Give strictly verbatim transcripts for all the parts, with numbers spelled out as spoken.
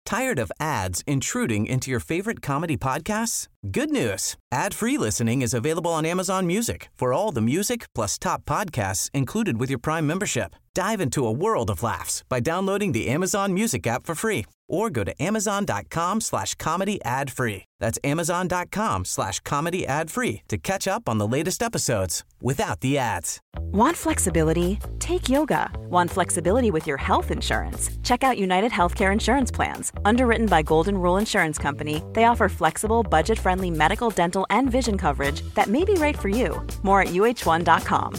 Tired of ads intruding into your favorite comedy podcasts? Good news. Ad-free listening is available on Amazon Music for all the music plus top podcasts included with your Prime membership. Dive into a world of laughs by downloading the Amazon Music app for free or go to amazon.com slash comedy ad free. That's amazon.com slash comedy ad free to catch up on the latest episodes without the ads. Want flexibility? Take yoga. Want flexibility with your health insurance? Check out United Healthcare Insurance Plans. Underwritten by Golden Rule Insurance Company, they offer flexible, budget-friendly medical, dental, and vision coverage that may be right for you. More at U H one dot com.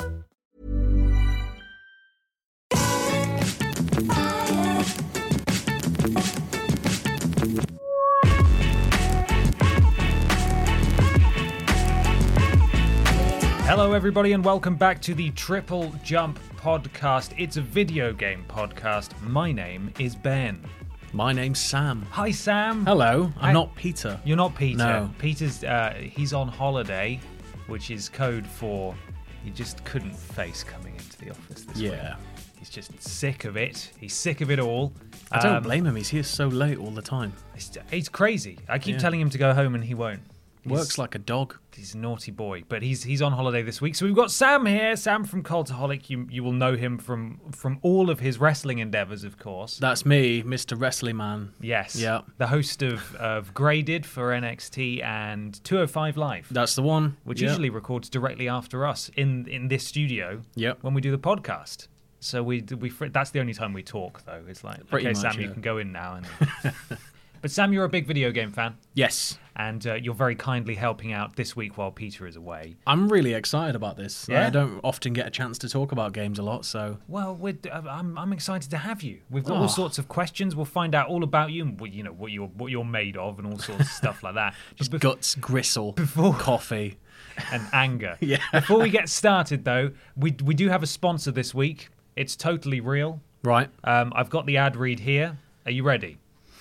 Hello everybody and welcome back to the Triple Jump podcast. It's a video game podcast. My name is Ben. My name's Sam. Hi Sam. Hello. I'm I, not Peter. You're not Peter. No. Peter's, uh, he's on holiday, which is code for he just couldn't face coming into the office this week. Yeah. He's just sick of it. He's sick of it all. I don't um, blame him. He's here so late all the time. It's, it's crazy. I keep Yeah. telling him to go home and he won't. He's, Works like a dog. He's a naughty boy, but he's he's on holiday this week. So we've got Sam here. Sam from Cultaholic. You you will know him from from all of his wrestling endeavors, of course. That's me, Mister Wrestling Man. Yes. Yeah. The host of, of Graded for N X T and two oh five Live. That's the one. Which Yep. usually records directly after us in, in this studio Yep. when we do the podcast. So we we that's the only time we talk, though. It's like, Pretty okay, much, Sam, you yeah. can go in now. And But Sam, you're a big video game fan. Yes. And uh, you're very kindly helping out this week while Peter is away. I'm really excited about this. Yeah? I don't often get a chance to talk about games a lot, so... Well, we're, I'm I'm excited to have you. We've got Oh. all sorts of questions. We'll find out all about you and what you know what you're what you're made of and all sorts of stuff like that. Just bef- guts, gristle, Before- coffee. and anger. Yeah. Before we get started, though, we we do have a sponsor this week. It's Totally Real. Right. Um, I've got the ad read here. Are you ready?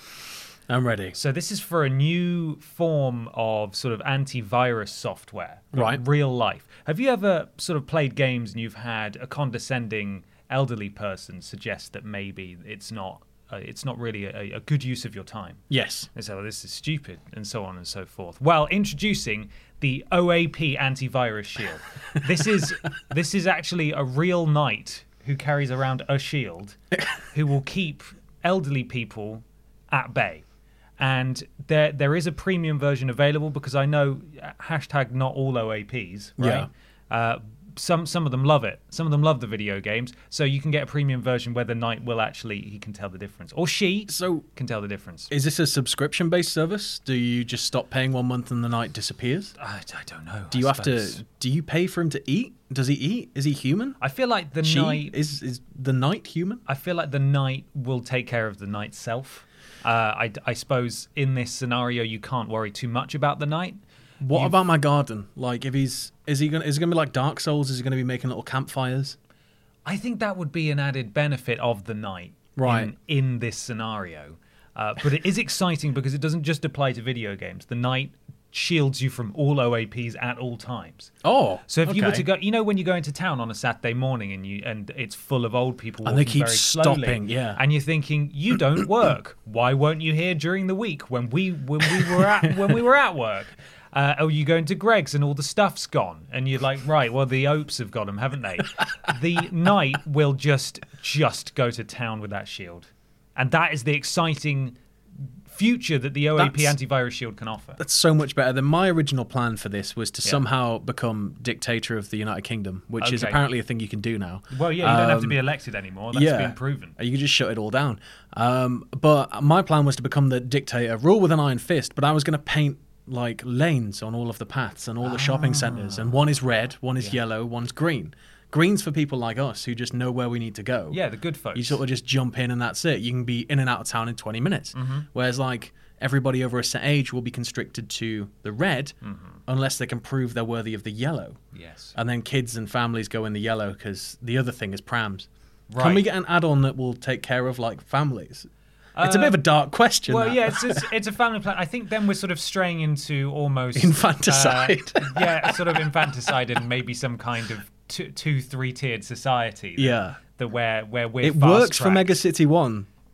I'm ready. So this is for a new form of sort of antivirus software. Right. Real life. Have you ever sort of played games and you've had a condescending elderly person suggest that maybe it's not uh, it's not really a, a good use of your time? Yes. And so this is stupid and so on and so forth. Well, introducing the O A P antivirus shield. This is this is actually a real knight who carries around a shield who will keep elderly people at bay. And there there is a premium version available because I know uh, hashtag not all O A Ps, right? Yeah. Uh, some some of them love it. Some of them love the video games. So you can get a premium version where the knight will actually, he can tell the difference. Or she So, can tell the difference. is this a subscription-based service? Do you just stop paying one month and the night disappears? I, I don't know. Do I you have suppose. to... Do you pay for him to eat? Does he eat? Is he human? I feel like the She? knight. Is, is the knight human? I feel like the knight will take care of the knight's self. Uh, I, I suppose in this scenario you can't worry too much about the knight. What You've- about my garden? Like, if he's is he gonna is it gonna be like Dark Souls? Is he gonna be making little campfires? I think that would be an added benefit of the knight Right. in, in this scenario. Uh, but it is exciting because it doesn't just apply to video games. The knight shields you from all O A Ps at all times. Oh, So if you were okay. to go, you know, when you go into town on a Saturday morning and you and it's full of old people And they walking keep very slowly, stopping, yeah. and you're thinking, you don't work. Why weren't you here during the week when we when we were at when we were at work? Uh, or you go into Greg's and all the stuff's gone, and you're like, right, well the Opes have got them, haven't they? The knight will just just go to town with that shield, and that is the exciting future that the O A P That's- antivirus shield can offer. That's so much better than my original plan for this was to Yeah. somehow become dictator of the United Kingdom, which is Okay. apparently a thing you can do now. Well, yeah, you don't have to Um, be elected anymore. That's yeah, been proven. You can just shut it all down. Um, but my plan was to become the dictator, rule with an iron fist. But I was going to paint like lanes on all of the paths and all the shopping centres, and one is red, one is yellow, one's green. Green's for people like us who just know where we need to go. Yeah, the good folks. You sort of just jump in and that's it. You can be in and out of town in twenty minutes. Mm-hmm. Whereas like everybody over a set age will be constricted to the red Mm-hmm. unless they can prove they're worthy of the yellow. Yes. And then kids and families go in the yellow because the other thing is prams. Right. Can we get an add-on that will take care of like families? It's a Uh, bit of a dark question. Well, that. yeah, it's, it's it's a family plan. I think then we're sort of straying into almost Infanticide. uh, yeah, sort of infanticide and maybe some kind of two, two three tiered society. That, Yeah. that where where we're It fast works for tracked. Mega City One.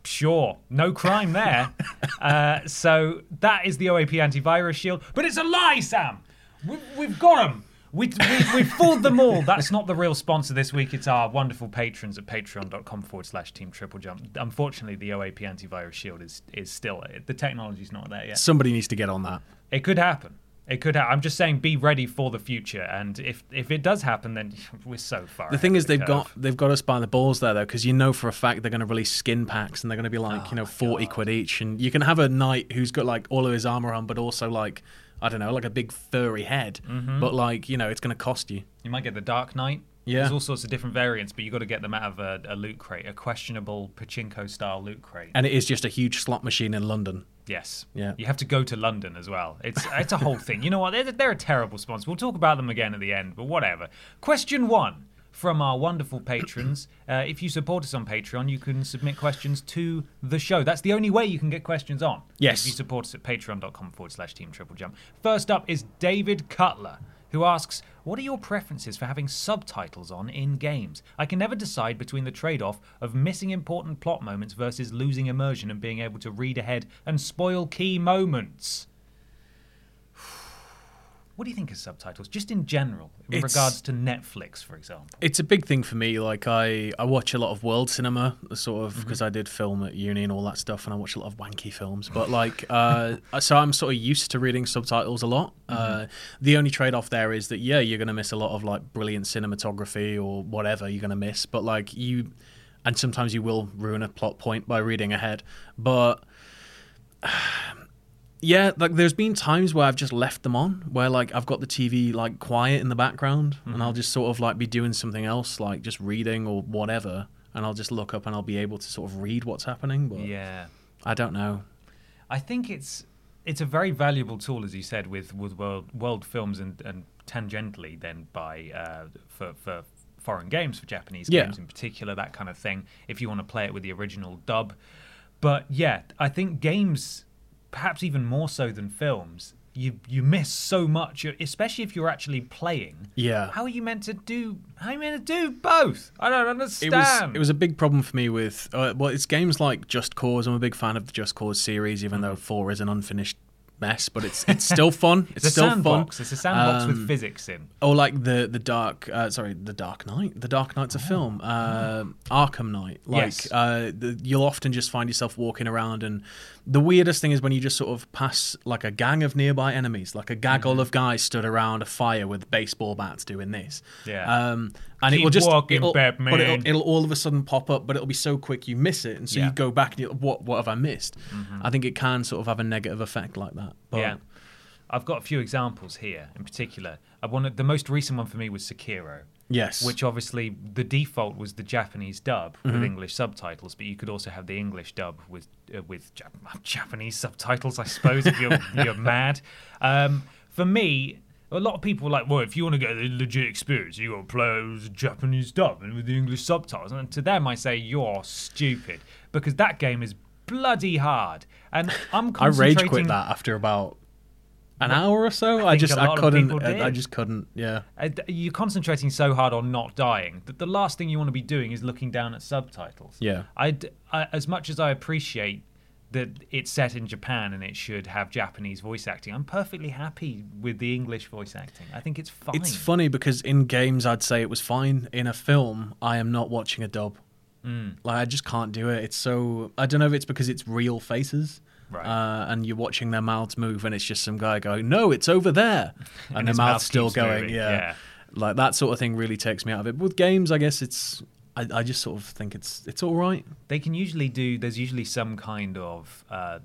Sure, no crime there. uh, so that is the O A P antivirus shield. But it's a lie, Sam. We've, we've got them. We, we, we've fooled them all. That's not the real sponsor this week. It's our wonderful patrons at patreon.com forward slash team triple jump. Unfortunately, the O A P antivirus shield is, is still, the technology's not there yet. Somebody needs to get on that. It could happen. It could happen. I'm just saying, be ready for the future. And if if it does happen, then we're so far. The thing is, the they've curve. got they've got us by the balls there, though, because you know for a fact they're going to release skin packs, and they're going to be like, oh you know, forty God. quid each, and you can have a knight who's got like all of his armor on, but also like, I don't know, like a big furry head. Mm-hmm. But like, you know, it's going to cost you. You might get the Dark Knight. Yeah. There's all sorts of different variants, but you got to get them out of a, a loot crate, a questionable pachinko-style loot crate. And it is just a huge slot machine in London. Yes. Yeah. You have to go to London as well. It's it's a whole thing. You know what? They're, they're a terrible sponsor. We'll talk about them again at the end, but whatever. Question one from our wonderful patrons. Uh, if you support us on Patreon, you can submit questions to the show. That's the only way you can get questions on. Yes. If you support us at patreon.com forward slash team triple jump. First up is David Cutler, who asks, what are your preferences for having subtitles on in games? I can never decide between the trade-off of missing important plot moments versus losing immersion and being able to read ahead and spoil key moments. What do you think of subtitles, just in general, in It's- regards to Netflix, for example? It's a big thing for me. Like I, I watch a lot of world cinema, sort of, because I did film at uni and all that stuff, and I watch a lot of wanky films. But like, uh, so I'm sort of used to reading subtitles a lot. Uh, the only trade-off there is that yeah, you're going to miss a lot of like brilliant cinematography or whatever you're going to miss. But like you, and sometimes you will ruin a plot point by reading ahead. But yeah, like there's been times where I've just left them on, where like I've got the T V like quiet in the background, mm-hmm. and I'll just sort of like be doing something else, like just reading or whatever, and I'll just look up and I'll be able to sort of read what's happening. But Yeah. I don't know. I think it's it's a very valuable tool, as you said, with, with world, world films and, and tangentially then by uh, for, for foreign games, for Japanese Yeah. games in particular, that kind of thing, if you want to play it with the original dub. But yeah, I think games, perhaps even more so than films, you you miss so much, especially if you're actually playing. Yeah. How are you meant to do? How are you meant to do both? I don't It understand. was it was a big problem for me with uh, well, it's games like Just Cause. I'm a big fan of the Just Cause series, even though four is an unfinished mess, but it's it's still fun. It's, It's a still sandbox. fun. It's a sandbox Um, with physics in. Or like the the Dark, uh, sorry, the Dark Knight. The Dark Knight's a film. Uh, Arkham Knight. Like Yes. uh, the, you'll often just find yourself walking around, and the weirdest thing is when you just sort of pass like a gang of nearby enemies, like a gaggle Mm-hmm. of guys stood around a fire with baseball bats doing this. Yeah. Um, and Keep it will just walking, it'll, Batman. but it'll, it'll all of a sudden pop up, but it'll be so quick you miss it, and so Yeah. you go back and you what what have I missed? I think it can sort of have a negative effect like that. But Yeah. I've got a few examples here in particular. I wanted, the most recent one for me was Sekiro, yes, which obviously the default was the Japanese dub Mm-hmm. with English subtitles, but you could also have the English dub with uh, with Jap- Japanese subtitles, I suppose, if you're, you're mad. Um, for me, a lot of people were like, well, if you want to get the legit experience, you got to play it with Japanese dub and with the English subtitles. And to them, I say, you're stupid, because that game is bloody hard. And I'm I rage concentrating... quit that after about an hour or so. I I, think just a I lot of couldn't. people I, I did. just couldn't. Yeah. Uh, You're concentrating so hard on not dying that the last thing you want to be doing is looking down at subtitles. Yeah. I'd, I, as much as I appreciate that it's set in Japan and it should have Japanese voice acting, I'm perfectly happy with the English voice acting. I think it's fine. It's funny because in games I'd say it was fine. In a film, I am not watching a dub. Mm. Like I just can't do it. It's so I don't know if it's because it's real faces. Right. Uh, and you're watching their mouths move, and it's just some guy going, "No, it's over there," and, And their his mouth's mouth still keeps going. moving, Yeah. yeah. Like that sort of thing really takes me out of it. But with games, I guess it's. I, I just sort of think it's it's all right. They can usually do, there's usually some kind of uh,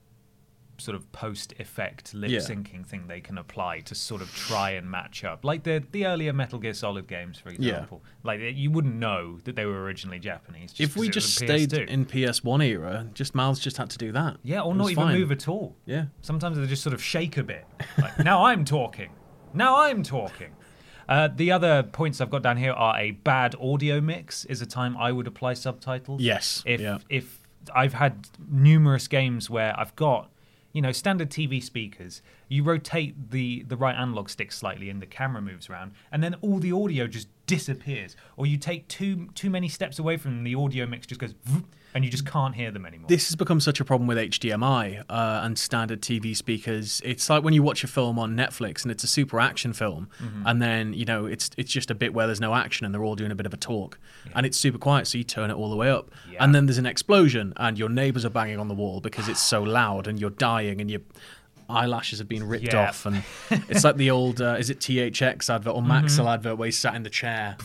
sort of post-effect lip Yeah. syncing thing they can apply to sort of try and match up. Like the the earlier Metal Gear Solid games, for example. Like you wouldn't know that they were originally Japanese. Just If we 'cause it was just a P S two. stayed in P S one era, just mouths just had to do that. Yeah, or It not was even fine. move at all. Yeah. Sometimes they just sort of shake a bit. Like, now I'm talking. Now I'm talking. Uh, the other points I've got down here are a bad audio mix is a time I would apply subtitles. Yes, If yeah. if I've had numerous games where I've got, you know, standard T V speakers, you rotate the, the right analog stick slightly and the camera moves around, and then all the audio just disappears. Or you take too too many steps away from them, the audio mix just goes vroom, and you just can't hear them anymore. This has become such a problem with H D M I uh, and standard T V speakers. It's like when you watch a film on Netflix and it's a super action film, mm-hmm. and then you know it's it's just a bit where there's no action and they're all doing a bit of a talk, yeah. and it's super quiet, so you turn it all the way up, yeah. and then there's an explosion and your neighbours are banging on the wall because it's so loud and you're dying and your eyelashes have been ripped yeah. off, and it's like the old uh, is it T H X advert or Maxell mm-hmm. advert where he sat in the chair.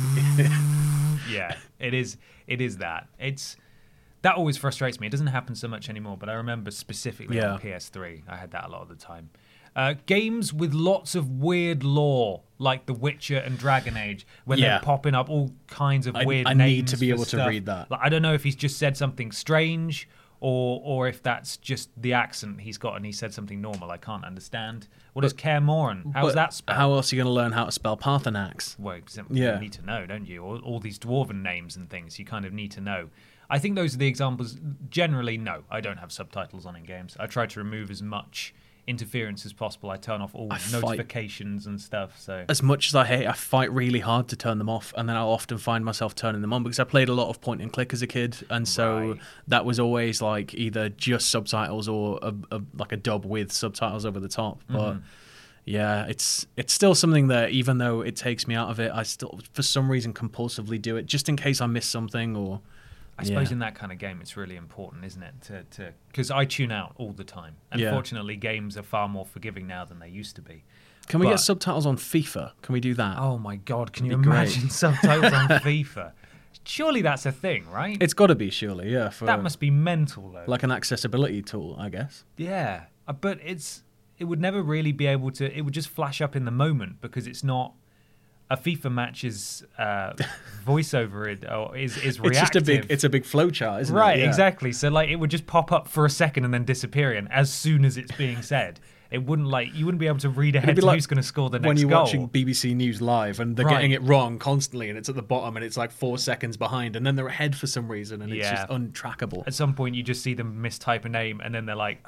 Yeah, it is. It is that. It's that always frustrates me. It doesn't happen so much anymore, but I remember specifically yeah. on P S three, I had that a lot of the time. Uh, games with lots of weird lore, like The Witcher and Dragon Age, when yeah. they're popping up all kinds of I, weird I names. need to be able stuff. to read that. Like, I don't know if he's just said something strange, or or if that's just the accent he's got and he said something normal. I can't understand. What is Kaer Morhen? How's But that spelled? How else are you going to learn how to spell Paarthurnax? Well, Yeah. you need to know, don't you? All, all these dwarven names and things, you kind of need to know. I think those are the examples. Generally, no, I don't have subtitles on in games. I try to remove as much interference as possible. I turn off all I fight- notifications and stuff. So As much as I hate, I fight really hard to turn them off, and then I'll often find myself turning them on because I played a lot of point and click as a kid, and so Right. that was always like either just subtitles or a, a, like a dub with subtitles over the top. But Mm-hmm. yeah, it's it's still something that even though it takes me out of it, I still for some reason compulsively do it just in case I miss something or. I suppose yeah. in that kind of game, it's really important, isn't it? To to because I tune out all the time. And Yeah. fortunately, games are far more forgiving now than they used to be. Can we But- get subtitles on FIFA? Can we do that? Oh my God! Can It'd you be great. imagine subtitles on FIFA? Surely that's a thing, right? It's got to be, surely, yeah. For that must be mental, though. like an accessibility tool, I guess. Yeah, uh, but it's it would never really be able to. It would just flash up in the moment because it's not a FIFA match's uh, voiceover. It or is is reactive. It's just a big. It's a big flowchart, isn't right, it? Yeah. exactly. So like it would just pop up for a second and then disappear again as soon as it's being said. It wouldn't like you wouldn't be able to read ahead It'd be to like who's going to score the next when you're goal. watching B B C News live and they're Right. getting it wrong constantly, and it's at the bottom and it's like four seconds behind, and then they're ahead for some reason, and it's Yeah. just untrackable. At some point, you just see them mistype a name, and then they're like.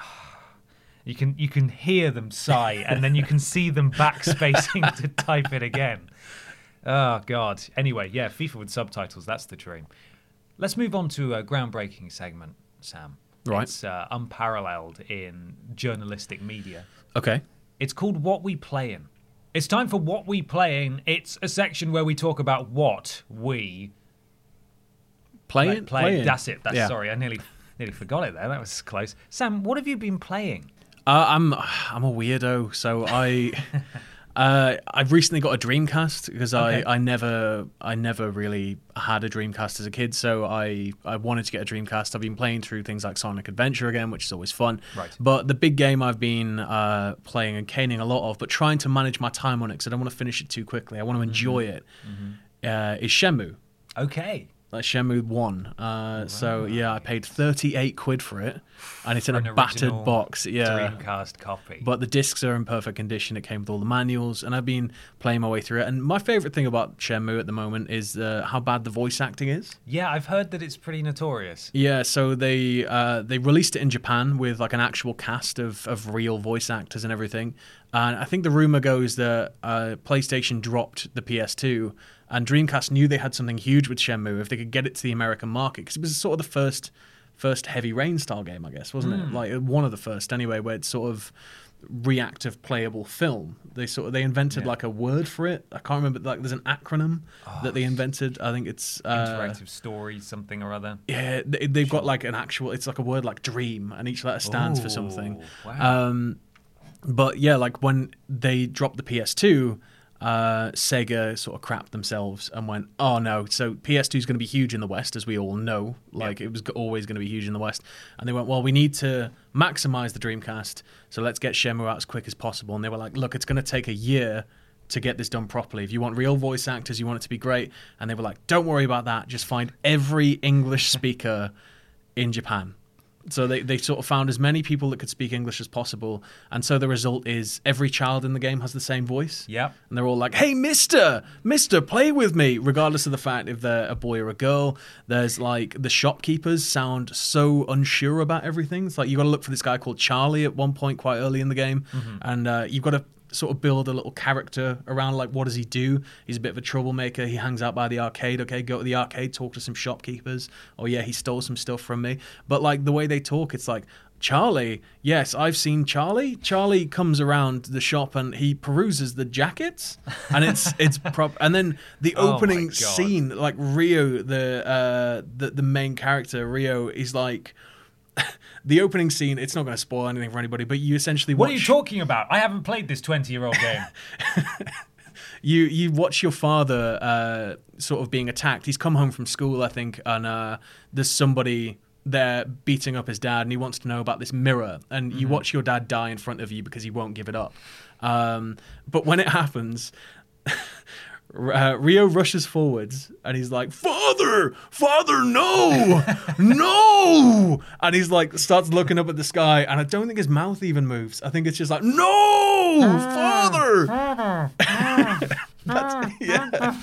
You can you can hear them sigh, and then you can see them backspacing to type it again. Oh, God. Anyway, yeah, FIFA with subtitles, that's the dream. Let's move on to a groundbreaking segment, Sam. Right. It's uh, unparalleled in journalistic media. Okay. It's called What We Playin'. It's time for What We Playin'. It's a section where we talk about what we Play play. it. play. Play it. That's it. That's Yeah. Sorry, I nearly nearly forgot it there. That was close. Sam, what have you been playing? Uh, I'm I'm a weirdo, so I uh, I've recently got a Dreamcast because Okay. I, I never I never really had a Dreamcast as a kid, so I, I wanted to get a Dreamcast. I've been playing through things like Sonic Adventure again, which is always fun. Right. But the big game I've been uh, playing and caning a lot of, but trying to manage my time on it because I don't want to finish it too quickly. I want to enjoy it. Uh, is Shenmue. Okay. Like Shenmue one. Uh, So yeah, I paid thirty-eight quid for it, and it's in For a an battered original box. Yeah. Dreamcast copy. But the discs are in perfect condition. It came with all the manuals, and I've been playing my way through it. And my favorite thing about Shenmue at the moment is uh, how bad the voice acting is. Yeah, I've heard that it's pretty notorious. Yeah, so they uh, they released it in Japan with like an actual cast of, of real voice actors and everything. And I think the rumor goes that uh, PlayStation dropped the P S two, and Dreamcast knew they had something huge with Shenmue if they could get it to the American market, because it was sort of the first first Heavy Rain style game, I guess, wasn't it? Like one of the first anyway, where it's sort of reactive playable film. They sort of they invented Yeah. like a word for it. I can't remember. Like there's an acronym that they invented. I think it's uh, Interactive story, something or other. yeah, they, they've got like an actual. It's like a word like dream, and each letter stands for something. Ooh, wow. Um, but yeah, like when they dropped the P S two, uh, Sega sort of crapped themselves and went, "Oh no!" So P S two is going to be huge in the West, as we all know. Like it was g- always going to be huge in the West. And they went, "Well, we need to maximize the Dreamcast, so let's get Shenmue out as quick as possible." And they were like, "Look, it's going to take a year to get this done properly. If you want real voice actors, you want it to be great." And they were like, "Don't worry about that. Just find every English speaker in Japan." So they, they sort of found as many people that could speak English as possible. And so the result is every child in the game has the same voice. Yep. And they're all like, "Hey, mister, mister, play with me," regardless of the fact if they're a boy or a girl. There's like the shopkeepers sound so unsure about everything. It's like you got to look for this guy called Charlie at one point quite early in the game. And uh, you've got to sort of build a little character around, like, what does he do? He's a bit of a troublemaker. He hangs out by the arcade. Okay, go to the arcade, talk to some shopkeepers. Oh, yeah, he stole some stuff from me. But, like, the way they talk, it's like, Charlie, yes, I've seen Charlie. Charlie comes around the shop and he peruses the jackets, and it's it's prop. And then the Oh my opening God. scene, like Rio, the uh, the the main character, Rio, is like. The opening scene, it's not going to spoil anything for anybody, but you essentially What watch... are you talking about? I haven't played this twenty-year-old game. You you watch your father uh, sort of being attacked. He's come home from school, I think, and uh, there's somebody there beating up his dad, and he wants to know about this mirror. And you Mm-hmm. watch your dad die in front of you because he won't give it up. Um, but when it happens... Uh, Rio rushes forwards and he's like, "Father, father, no, no!" And he's like, starts looking up at the sky, and I don't think his mouth even moves. I think it's just like, "No, father." That's, yeah.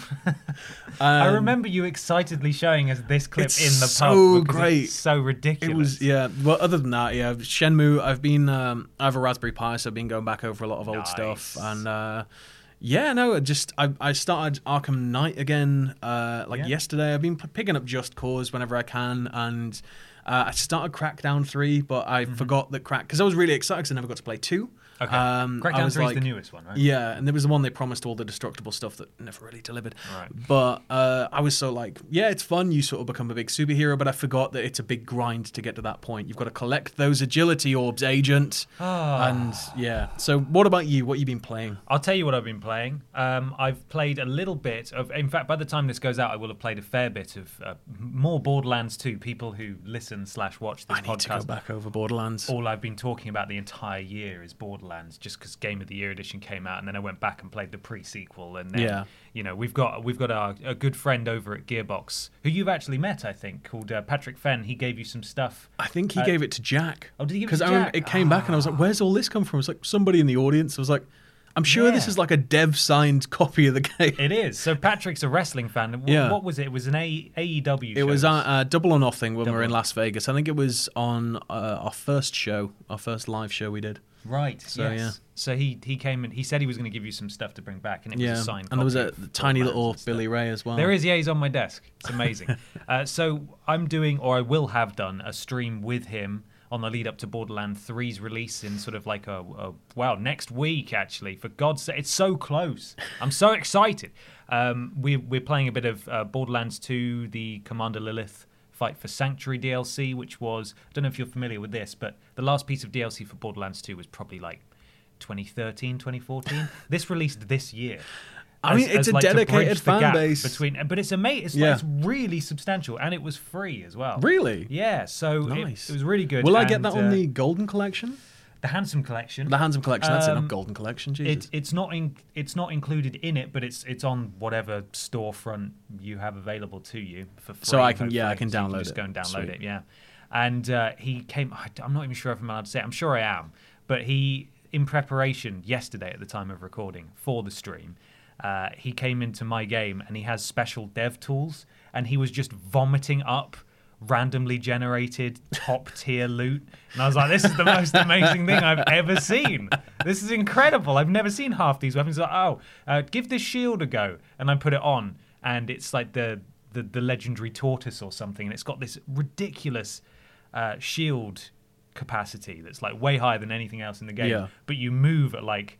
I Um, remember you excitedly showing us this clip it's in the pub. so because great. It's so ridiculous. It was, yeah. Well, other than that, yeah, Shenmue. I've been, um, I have a Raspberry Pi, so I've been going back over a lot of old Nice. stuff, and uh, yeah, no, it just I I started Arkham Knight again, uh, like Yeah. yesterday. I've been p- picking up Just Cause whenever I can, and uh, I started Crackdown three, but I forgot that Crack because I was really excited because I never got to play two. Okay. Um, I Crackdown was three like- is the newest one, right? Yeah, and there was the one they promised all the destructible stuff that never really delivered. Right. But uh, I was so like, yeah, it's fun. You sort of become a big superhero, but I forgot that it's a big grind to get to that point. You've got to collect those agility orbs, agent. Ah. And yeah. So what about you? What you been playing? I'll tell you what I've been playing. Um, I've played a little bit of. In fact, by the time this goes out, I will have played a fair bit of uh, more Borderlands two. People who listen slash watch this I need podcast. to go back over Borderlands. All I've been talking about the entire year is Borderlands, just because Game of the Year edition came out, and then I went back and played the pre-sequel, and then Yeah. you know we've got we've got our, a good friend over at Gearbox who you've actually met, I think, called uh, Patrick Fenn. He gave you some stuff. I think he Uh, gave it to Jack. Oh, did he give it Because to I remember Jack? it came back and I was like, where's all this come from? It's like somebody in the audience. I was like, I'm sure this Yeah. is like a dev signed copy of the game. It is. So Patrick's a wrestling fan. W- Yeah. What was it? It was an A- AEW show. It was uh, uh, Double or Nothing when we Double were in or- Las Vegas. I think it was on uh, our first show, our first live show we did. Right. So, yes. yeah. So he he came and he said he was going to give you some stuff to bring back, and it Yeah, was a signed. and there was copy a of tiny Borderlands little and stuff. Billy Ray as well. There is, yeah, he's on my desk. It's amazing. uh, so I'm doing, or I will have done, a stream with him on the lead up to Borderlands three's release in sort of like a, a wow, next week actually. For God's sake, it's so close. I'm so excited. Um, we, we're playing a bit of uh, Borderlands two, the Commander Lilith Fight for Sanctuary D L C, which was, I don't know if you're familiar with this, but the last piece of D L C for Borderlands two was probably like twenty thirteen, twenty fourteen. This released this year. I mean, it's a like, to dedicated bridge the fan gap base. between, but it's amazing. It's, Yeah. like, it's really substantial, and it was free as well. Really? Yeah. So it- Nice. it, was really good. Will I get and, that on uh, the Golden Collection? the Handsome Collection? The Handsome Collection. That's it, um, not Golden Collection. Jesus. It, it's not in, it's not included in it, but it's it's on whatever storefront you have available to you for free. So I can- yeah, I hopefully. can So you download just it. go and download Sweet. it. Yeah. And uh, he came. I- I'm not even sure if I'm allowed to say it. I'm sure I am. But he, in preparation yesterday at the time of recording for the stream, uh, he came into my game and he has special dev tools, and he was just vomiting up randomly generated top tier loot, and I was like, this is the most amazing thing I've ever seen. This is incredible. I've never seen half these weapons. Like, oh, uh, give this shield a go, and I put it on, and it's like the the, the legendary tortoise or something, and it's got this ridiculous uh, shield capacity that's like way higher than anything else in the game, Yeah. but you move at like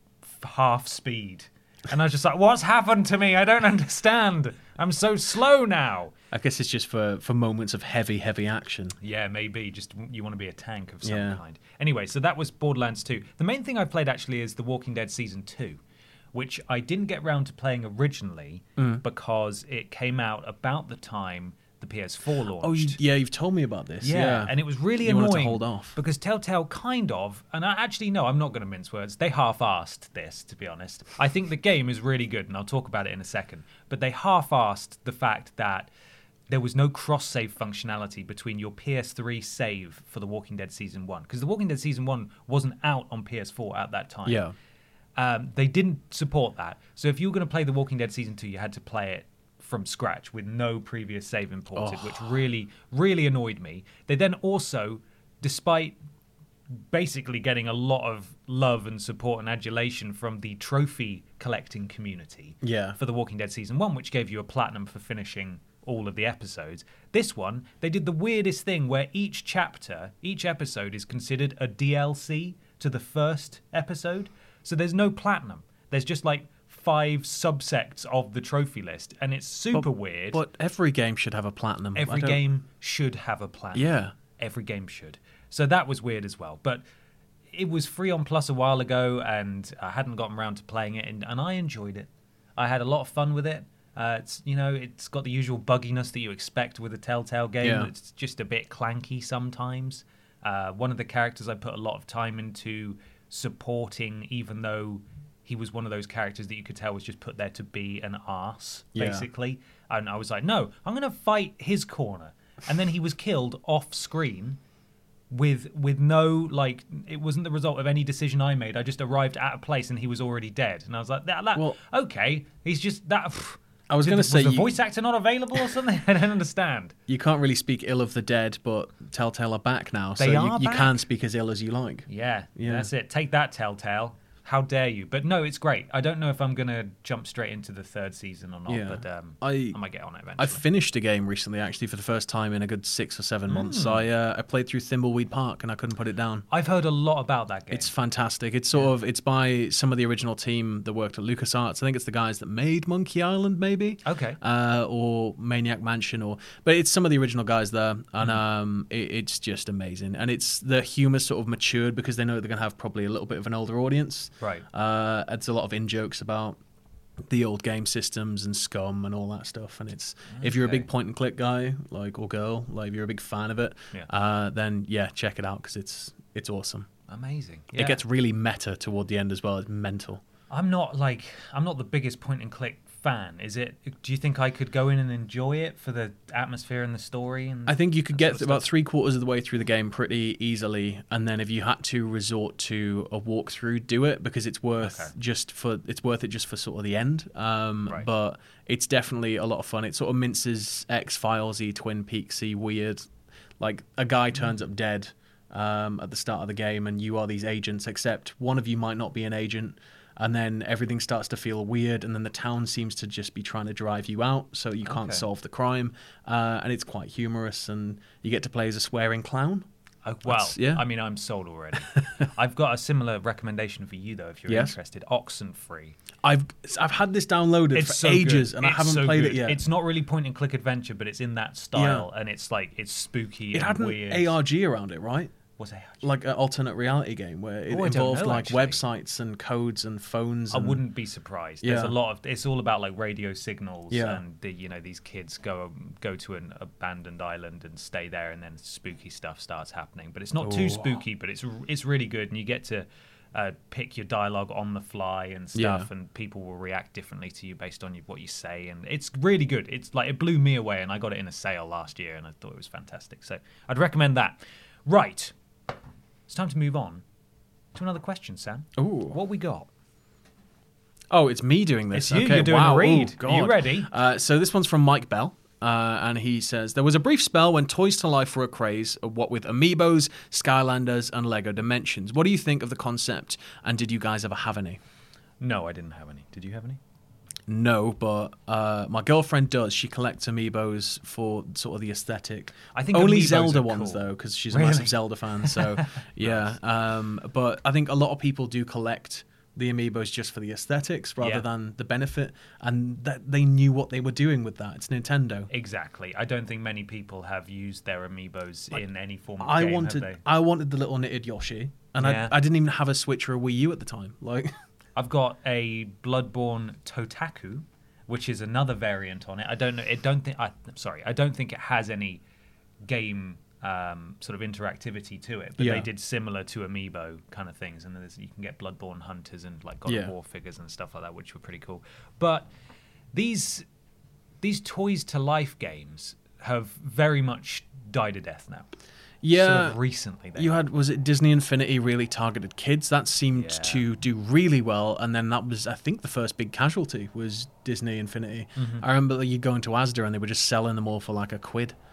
f- half speed. And I was just like, what's happened to me? I don't understand. I'm so slow now. I guess it's just for, for moments of heavy, heavy action. Yeah, maybe. Just you want to be a tank of some Yeah. kind. Anyway, so that was Borderlands two. The main thing I've played actually is The Walking Dead Season two, which I didn't get round to playing originally Mm. because it came out about the time the P S four launched. Oh, you, yeah, you've told me about this. Yeah, Yeah, and it was really You annoying. wanted to hold off. Because Telltale kind of, and I actually no, I'm not going to mince words. They half-assed this, to be honest. I think the game is really good, and I'll talk about it in a second. But they half-assed the fact that there was no cross-save functionality between your P S three save for The Walking Dead Season one. Because The Walking Dead Season one wasn't out on P S four at that time. Yeah. Um, they didn't support that. So if you were going to play The Walking Dead Season two, you had to play it from scratch with no previous save imported, Oh. which really, really annoyed me. They then also, despite basically getting a lot of love and support and adulation from the trophy collecting community Yeah. for The Walking Dead Season one, which gave you a platinum for finishing all of the episodes. This one, they did the weirdest thing where each chapter, each episode is considered a D L C to the first episode. So there's no platinum. There's just like five subsects of the trophy list, and it's super But- weird. But every game should have a platinum. I Every don't- game should have a platinum. Yeah. Every game should. So that was weird as well. But it was free on Plus a while ago, and I hadn't gotten around to playing it, and, and I enjoyed it. I had a lot of fun with it. Uh, it's you know, it's got the usual bugginess that you expect with a Telltale game. Yeah. It's just a bit clanky sometimes. Uh, one of the characters I put a lot of time into supporting, even though he was one of those characters that you could tell was just put there to be an arse, Yeah. basically. And I was like, no, I'm going to fight his corner. And then he was killed off screen with with no, like, it wasn't the result of any decision I made. I just arrived at a place and he was already dead. And I was like, that, that Well- okay, he's just that. I was Did going the- to say was the you, voice actor not available or something? I don't understand. you can't really speak ill of the dead, but Telltale are back now, so They you, are you back. can speak as ill as you like. Yeah, Yeah. that's it. Take that, Telltale. How dare you? But no, it's great. I don't know if I'm going to jump straight into the third season or not, Yeah. but um, I- I might get on it eventually. I finished a game recently, actually, for the first time in a good six or seven months. Hmm. I uh, I played through Thimbleweed Park, and I couldn't put it down. I've heard a lot about that game. It's fantastic. It's sort of it's by some of the original team that worked at LucasArts. I think it's the guys that made Monkey Island, maybe. Okay. Uh, or Maniac Mansion, or but it's some of the original guys there, and Hmm. um, it, it's just amazing. And it's the humor sort of matured because they know they're gonna have probably a little bit of an older audience. Right. Uh, it's a lot of in jokes about the old game systems and Scum and all that stuff. And it's if you're a big Okay. point and click guy, like or girl, like if you're a big fan of it, Yeah. uh, then yeah, check it out because it's it's awesome. Amazing. It Yeah. gets really meta toward the end as well. It's mental. I'm not like I'm not the biggest point and click fan. Is it? Do you think I could go in and enjoy it for the atmosphere and the story? And I think you could that get sort of about stuff? three quarters of the way through the game pretty easily, and then if you had to resort to a walkthrough, do it because it's worth Okay. just for it's worth it just for sort of the end. Um, Right. But it's definitely a lot of fun. It sort of minces X Filesy, Twin Peaksy, weird. Like a guy turns up dead um, at the start of the game, and you are these agents, except one of you might not be an agent. And then everything starts to feel weird, and then the town seems to just be trying to drive you out, so you can't Okay. solve the crime. Uh, and it's quite humorous, and you get to play as a swearing clown. Oh, well, That's- yeah. I mean, I'm sold already. I've got a similar recommendation for you, though, if you're Yes. interested. Oxenfree. I've I've had this downloaded It's for so ages, good. and I It's haven't so played good. it yet. It's not really point and click adventure, but it's in that style, and it's like it's spooky it and had an weird. A R G around it, right? What's A R G? Like an alternate reality game where it Oh, I don't involved know, like actually. websites and codes and phones. I And, wouldn't be surprised. There's Yeah. a lot of. It's all about like radio signals, Yeah. and the, you know these kids go go to an abandoned island and stay there, and then spooky stuff starts happening. But it's not too Ooh. spooky, but it's it's really good, and you get to uh, pick your dialogue on the fly and stuff, Yeah. and people will react differently to you based on you, what you say, and it's really good. It's like it blew me away, and I got it in a sale last year, and I thought it was fantastic. So I'd recommend that. Right, it's time to move on to another question, Sam. Ooh. What we got? Oh, it's me doing this. It's you. Okay, You're doing wow. a read. Oh, Are you God. ready? Uh, so this one's from Mike Bell. Uh, and he says, there was a brief spell when Toys to Life were a craze, uh, what with Amiibos, Skylanders, and Lego Dimensions. What do you think of the concept, and did you guys ever have any? No, I didn't have any. Did you have any? No, but uh, my girlfriend does. She collects Amiibos for sort of the aesthetic. I think only Amiibos Zelda are ones cool. though, because she's Really? a massive Zelda fan. So yeah, um, but I think a lot of people do collect the Amiibos just for the aesthetics rather Yeah. than the benefit, and that they knew what they were doing with that. It's Nintendo. Exactly. I don't think many people have used their Amiibos in any form of I game, wanted, have they? I wanted the little knitted Yoshi, and Yeah. I, I didn't even have a Switch or a Wii U at the time. Like, I've got a Bloodborne Totaku, which is another variant on it. I don't know. It don't think. I sorry. I don't think it has any game um, sort of interactivity to it. But Yeah. they did similar to Amiibo kind of things, and there's, you can get Bloodborne hunters and like God Yeah. of War figures and stuff like that, which were pretty cool. But these these toys to life games have very much died a death now. yeah, Sort of recently. They you have. had, was it Disney Infinity really targeted kids? That seemed Yeah. to do really well, and then that was, I think, the first big casualty was Disney Infinity. Mm-hmm. I remember you going to Asda and they were just selling them all for like a quid.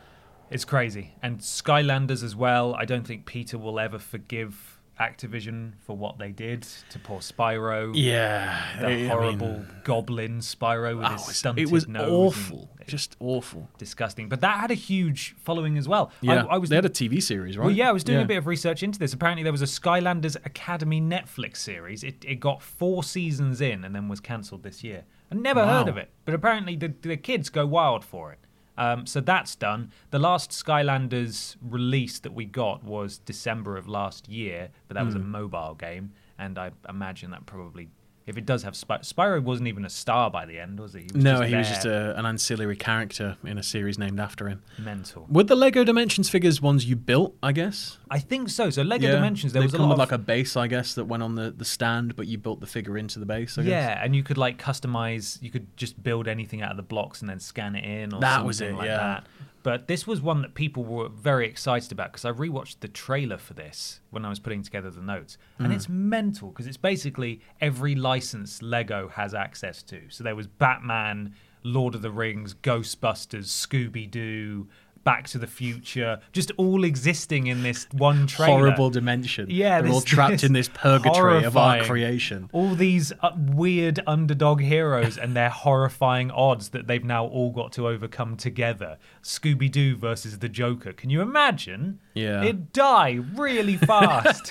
It's crazy. And Skylanders as well. I don't think Peter will ever forgive Activision for what they did to poor Spyro. Yeah. The I horrible mean, goblin Spyro with oh, his it's- stunted it was nose. awful. and- Just awful. Disgusting. But that had a huge following as well. Yeah. I, I was they had a T V series, right? Well, yeah, I was doing a bit of research into this. Apparently, there was a Skylanders Academy Netflix series. It, it got four seasons in and then was cancelled this year. I never Wow. heard of it, but apparently the, the kids go wild for it. Um, so that's done. The last Skylanders release that we got was December of last year, but that was a mobile game, and I imagine that probably... If it does have Spyro... Spyro wasn't even a star by the end, was he? He was No, just he was there. just a, an ancillary character in a series named after him. Mental. Were the Lego Dimensions figures ones you built, I guess? I think so. So Lego Yeah. Dimensions, there They was a come lot with of... like a base, I guess, that went on the, the stand, but you built the figure into the base, I guess. Yeah, and you could like customize. You could just build anything out of the blocks and then scan it in, or That something was it, like yeah. that. But this was one that people were very excited about because I rewatched the trailer for this when I was putting together the notes, and it's mental because it's basically every license Lego has access to. So there was Batman, Lord of the Rings, Ghostbusters, Scooby Doo, Back to the Future, just all existing in this one trailer. Horrible dimension. Yeah, They're all this- trapped this in this purgatory of our horrifying- creation. All these uh, weird underdog heroes and their horrifying odds that they've now all got to overcome together. Scooby-Doo versus the Joker. Can you imagine? Yeah. It'd die really fast.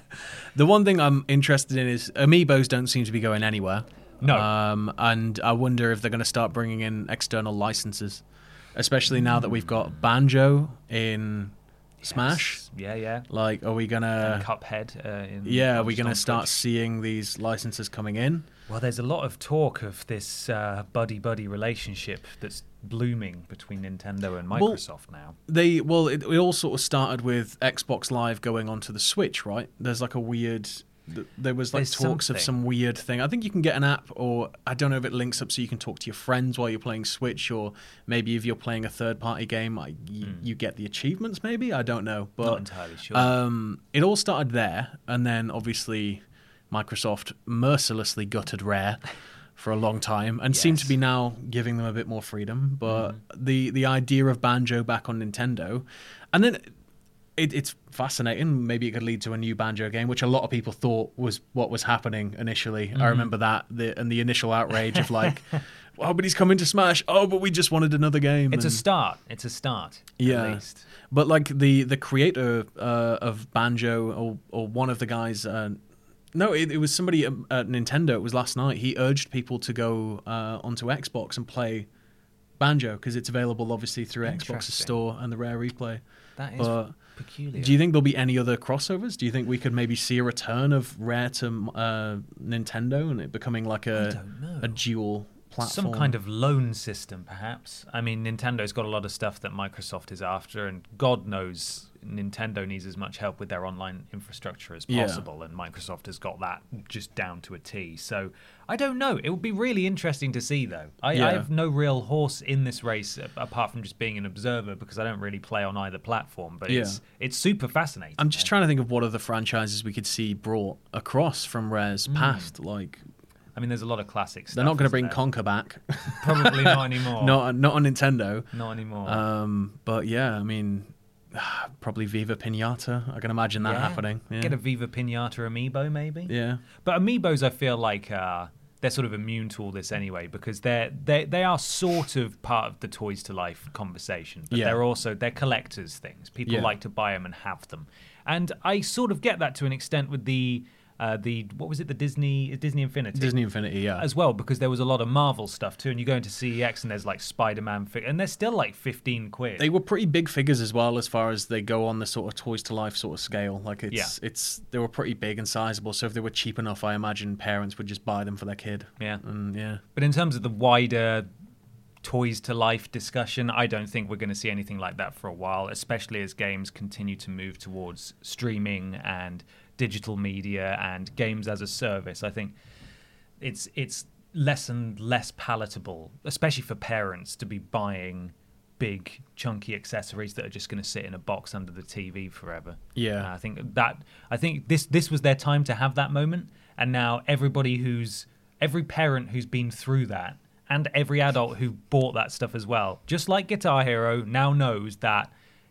The one thing I'm interested in is amiibos don't seem to be going anywhere. No. Um, and I wonder if they're going to start bringing in external licenses, especially now that we've got Banjo in Smash. Yes. Yeah, yeah. Like, are we going And to... Cuphead. Uh, in, Yeah, are we just going on to start Switch. seeing these licenses coming in? Well, there's a lot of talk of this uh, buddy-buddy relationship that's blooming between Nintendo and Well, Microsoft now. They well, it, it all sort of started with Xbox Live going onto the Switch, right? There's like a weird. th- There was like There's talks of something. some weird thing. I think you can get an app, or I don't know if it links up so you can talk to your friends while you're playing Switch, or maybe if you're playing a third-party game, like you, you get the achievements. Maybe I don't know, but Hmm. Not entirely sure. Um, it all started there, and then obviously Microsoft mercilessly gutted Rare for a long time, and seem to Yes. be now giving them a bit more freedom. But the the idea of Banjo back on Nintendo, and then it, it's fascinating. Maybe it could lead to a new Banjo game, which a lot of people thought was what was happening initially. I remember that the and the initial outrage of like, "Oh, but he's coming to Smash. Oh, but we just wanted another game." it's a and- start. It's a start. Yeah. At least. But like the the creator uh, of Banjo, or or one of the guys, uh, no, it, it was somebody at, at Nintendo. It was last night. He urged people to go uh, onto Xbox and play Banjo because it's available obviously through Xbox's Interesting. store and the Rare Replay. That is But peculiar. do you think there'll be any other crossovers? Do you think we could maybe see a return of Rare to uh, Nintendo and it becoming like a don't know. a dual platform? Some kind of loan system, perhaps. I mean, Nintendo's got a lot of stuff that Microsoft is after, and God knows Nintendo needs as much help with their online infrastructure as Yeah. possible, and Microsoft has got that just down to a T. So I don't know. It would be really interesting to see, though. I, Yeah. I have no real horse in this race a- apart from just being an observer because I don't really play on either platform. But Yeah. it's it's super fascinating. I'm just trying to think of what other franchises we could see brought across from Rare's past. Like, I mean, there's a lot of classic stuff. they're not going to isn't bring there? Conker back. Probably not anymore. not not on Nintendo. Not anymore. Um, but yeah, I mean, probably Viva Pinata. I can imagine that Yeah. happening. Yeah. Get a Viva Pinata amiibo, maybe. yeah. But amiibos, I feel like uh, they're sort of immune to all this anyway because they're they they are sort of part of the Toys to Life conversation, but Yeah. they're also they're collectors things. People Yeah. like to buy them and have them, and I sort of get that to an extent with the uh, the what was it the Disney Disney Infinity Disney Infinity, yeah. as well because there was a lot of Marvel stuff too, and you go into C E X and there's like Spider-Man fig- and they're still like fifteen quid. They were pretty big figures as well, as far as they go on the sort of Toys to Life sort of scale. Like it's Yeah. it's they were pretty big and sizable. So if they were cheap enough, I imagine parents would just buy them for their kid. Yeah. And yeah. But in terms of the wider Toys to Life discussion, I don't think we're going to see anything like that for a while, especially as games continue to move towards streaming and digital media and games as a service. I think it's it's less and less palatable, especially for parents, to be buying big chunky accessories that are just going to sit in a box under the T V forever. Yeah. Uh, I think that I think this this was their time to have that moment, and now everybody who's every parent who's been through that and every adult who bought that stuff as well, just like Guitar Hero, now knows that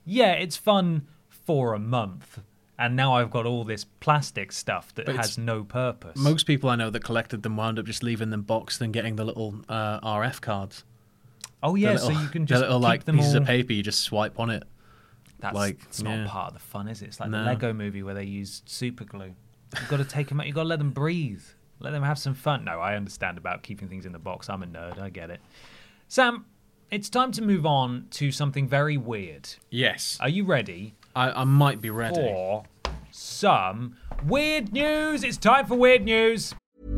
yeah, it's fun for a month. And now I've got all this plastic stuff that has no purpose. Most people I know that collected them wound up just leaving them boxed and getting the little uh, R F cards. Oh, yeah, little, so you can just the little, keep like, them pieces all... of paper, you just swipe on it. That's like, it's not yeah. part of the fun, is it? It's like No. the Lego movie where they use super glue. You've got to take them out. You've got to let them breathe. Let them have some fun. No, I understand about keeping things in the box. I'm a nerd. I get it. Sam, it's time to move on to something very weird. Yes. Are you ready? I, I might be ready. For some weird news. It's time for weird news.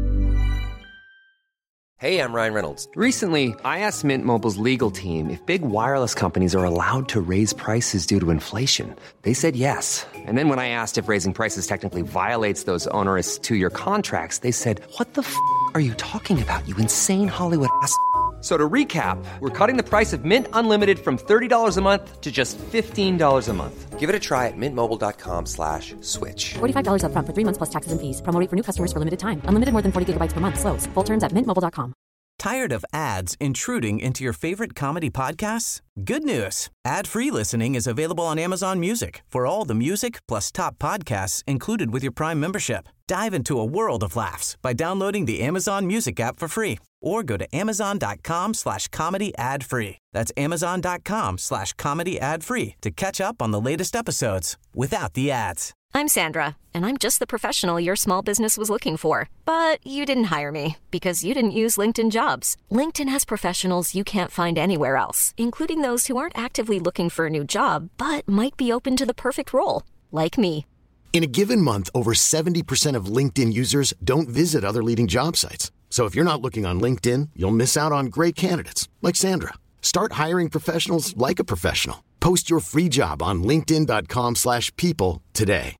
Hey, I'm Ryan Reynolds. Recently, I asked Mint Mobile's legal team if big wireless companies are allowed to raise prices due to inflation. They said yes. And then when I asked if raising prices technically violates those onerous two-year contracts, they said, what the f*** are you talking about, you insane Hollywood ass f- So to recap, we're cutting the price of Mint Unlimited from thirty dollars a month to just fifteen dollars a month. Give it a try at mintmobile.com slash switch. forty-five dollars up front for three months plus taxes and fees. Promo rate for new customers for limited time. Unlimited more than forty gigabytes per month. Slows full terms at mint mobile dot com. Tired of ads intruding into your favorite comedy podcasts? Good news. Ad-free listening is available on Amazon Music for all the music plus top podcasts included with your Prime membership. Dive into a world of laughs by downloading the Amazon Music app for free or go to amazon.com slash comedy ad free. That's amazon.com slash comedy ad free to catch up on the latest episodes without the ads. I'm Sandra, and I'm just the professional your small business was looking for. But you didn't hire me because you didn't use LinkedIn Jobs. LinkedIn has professionals you can't find anywhere else, including those who aren't actively looking for a new job, but might be open to the perfect role, like me. In a given month, over seventy percent of LinkedIn users don't visit other leading job sites. So if you're not looking on LinkedIn, you'll miss out on great candidates like Sandra. Start hiring professionals like a professional. Post your free job on linkedin.com slash people today.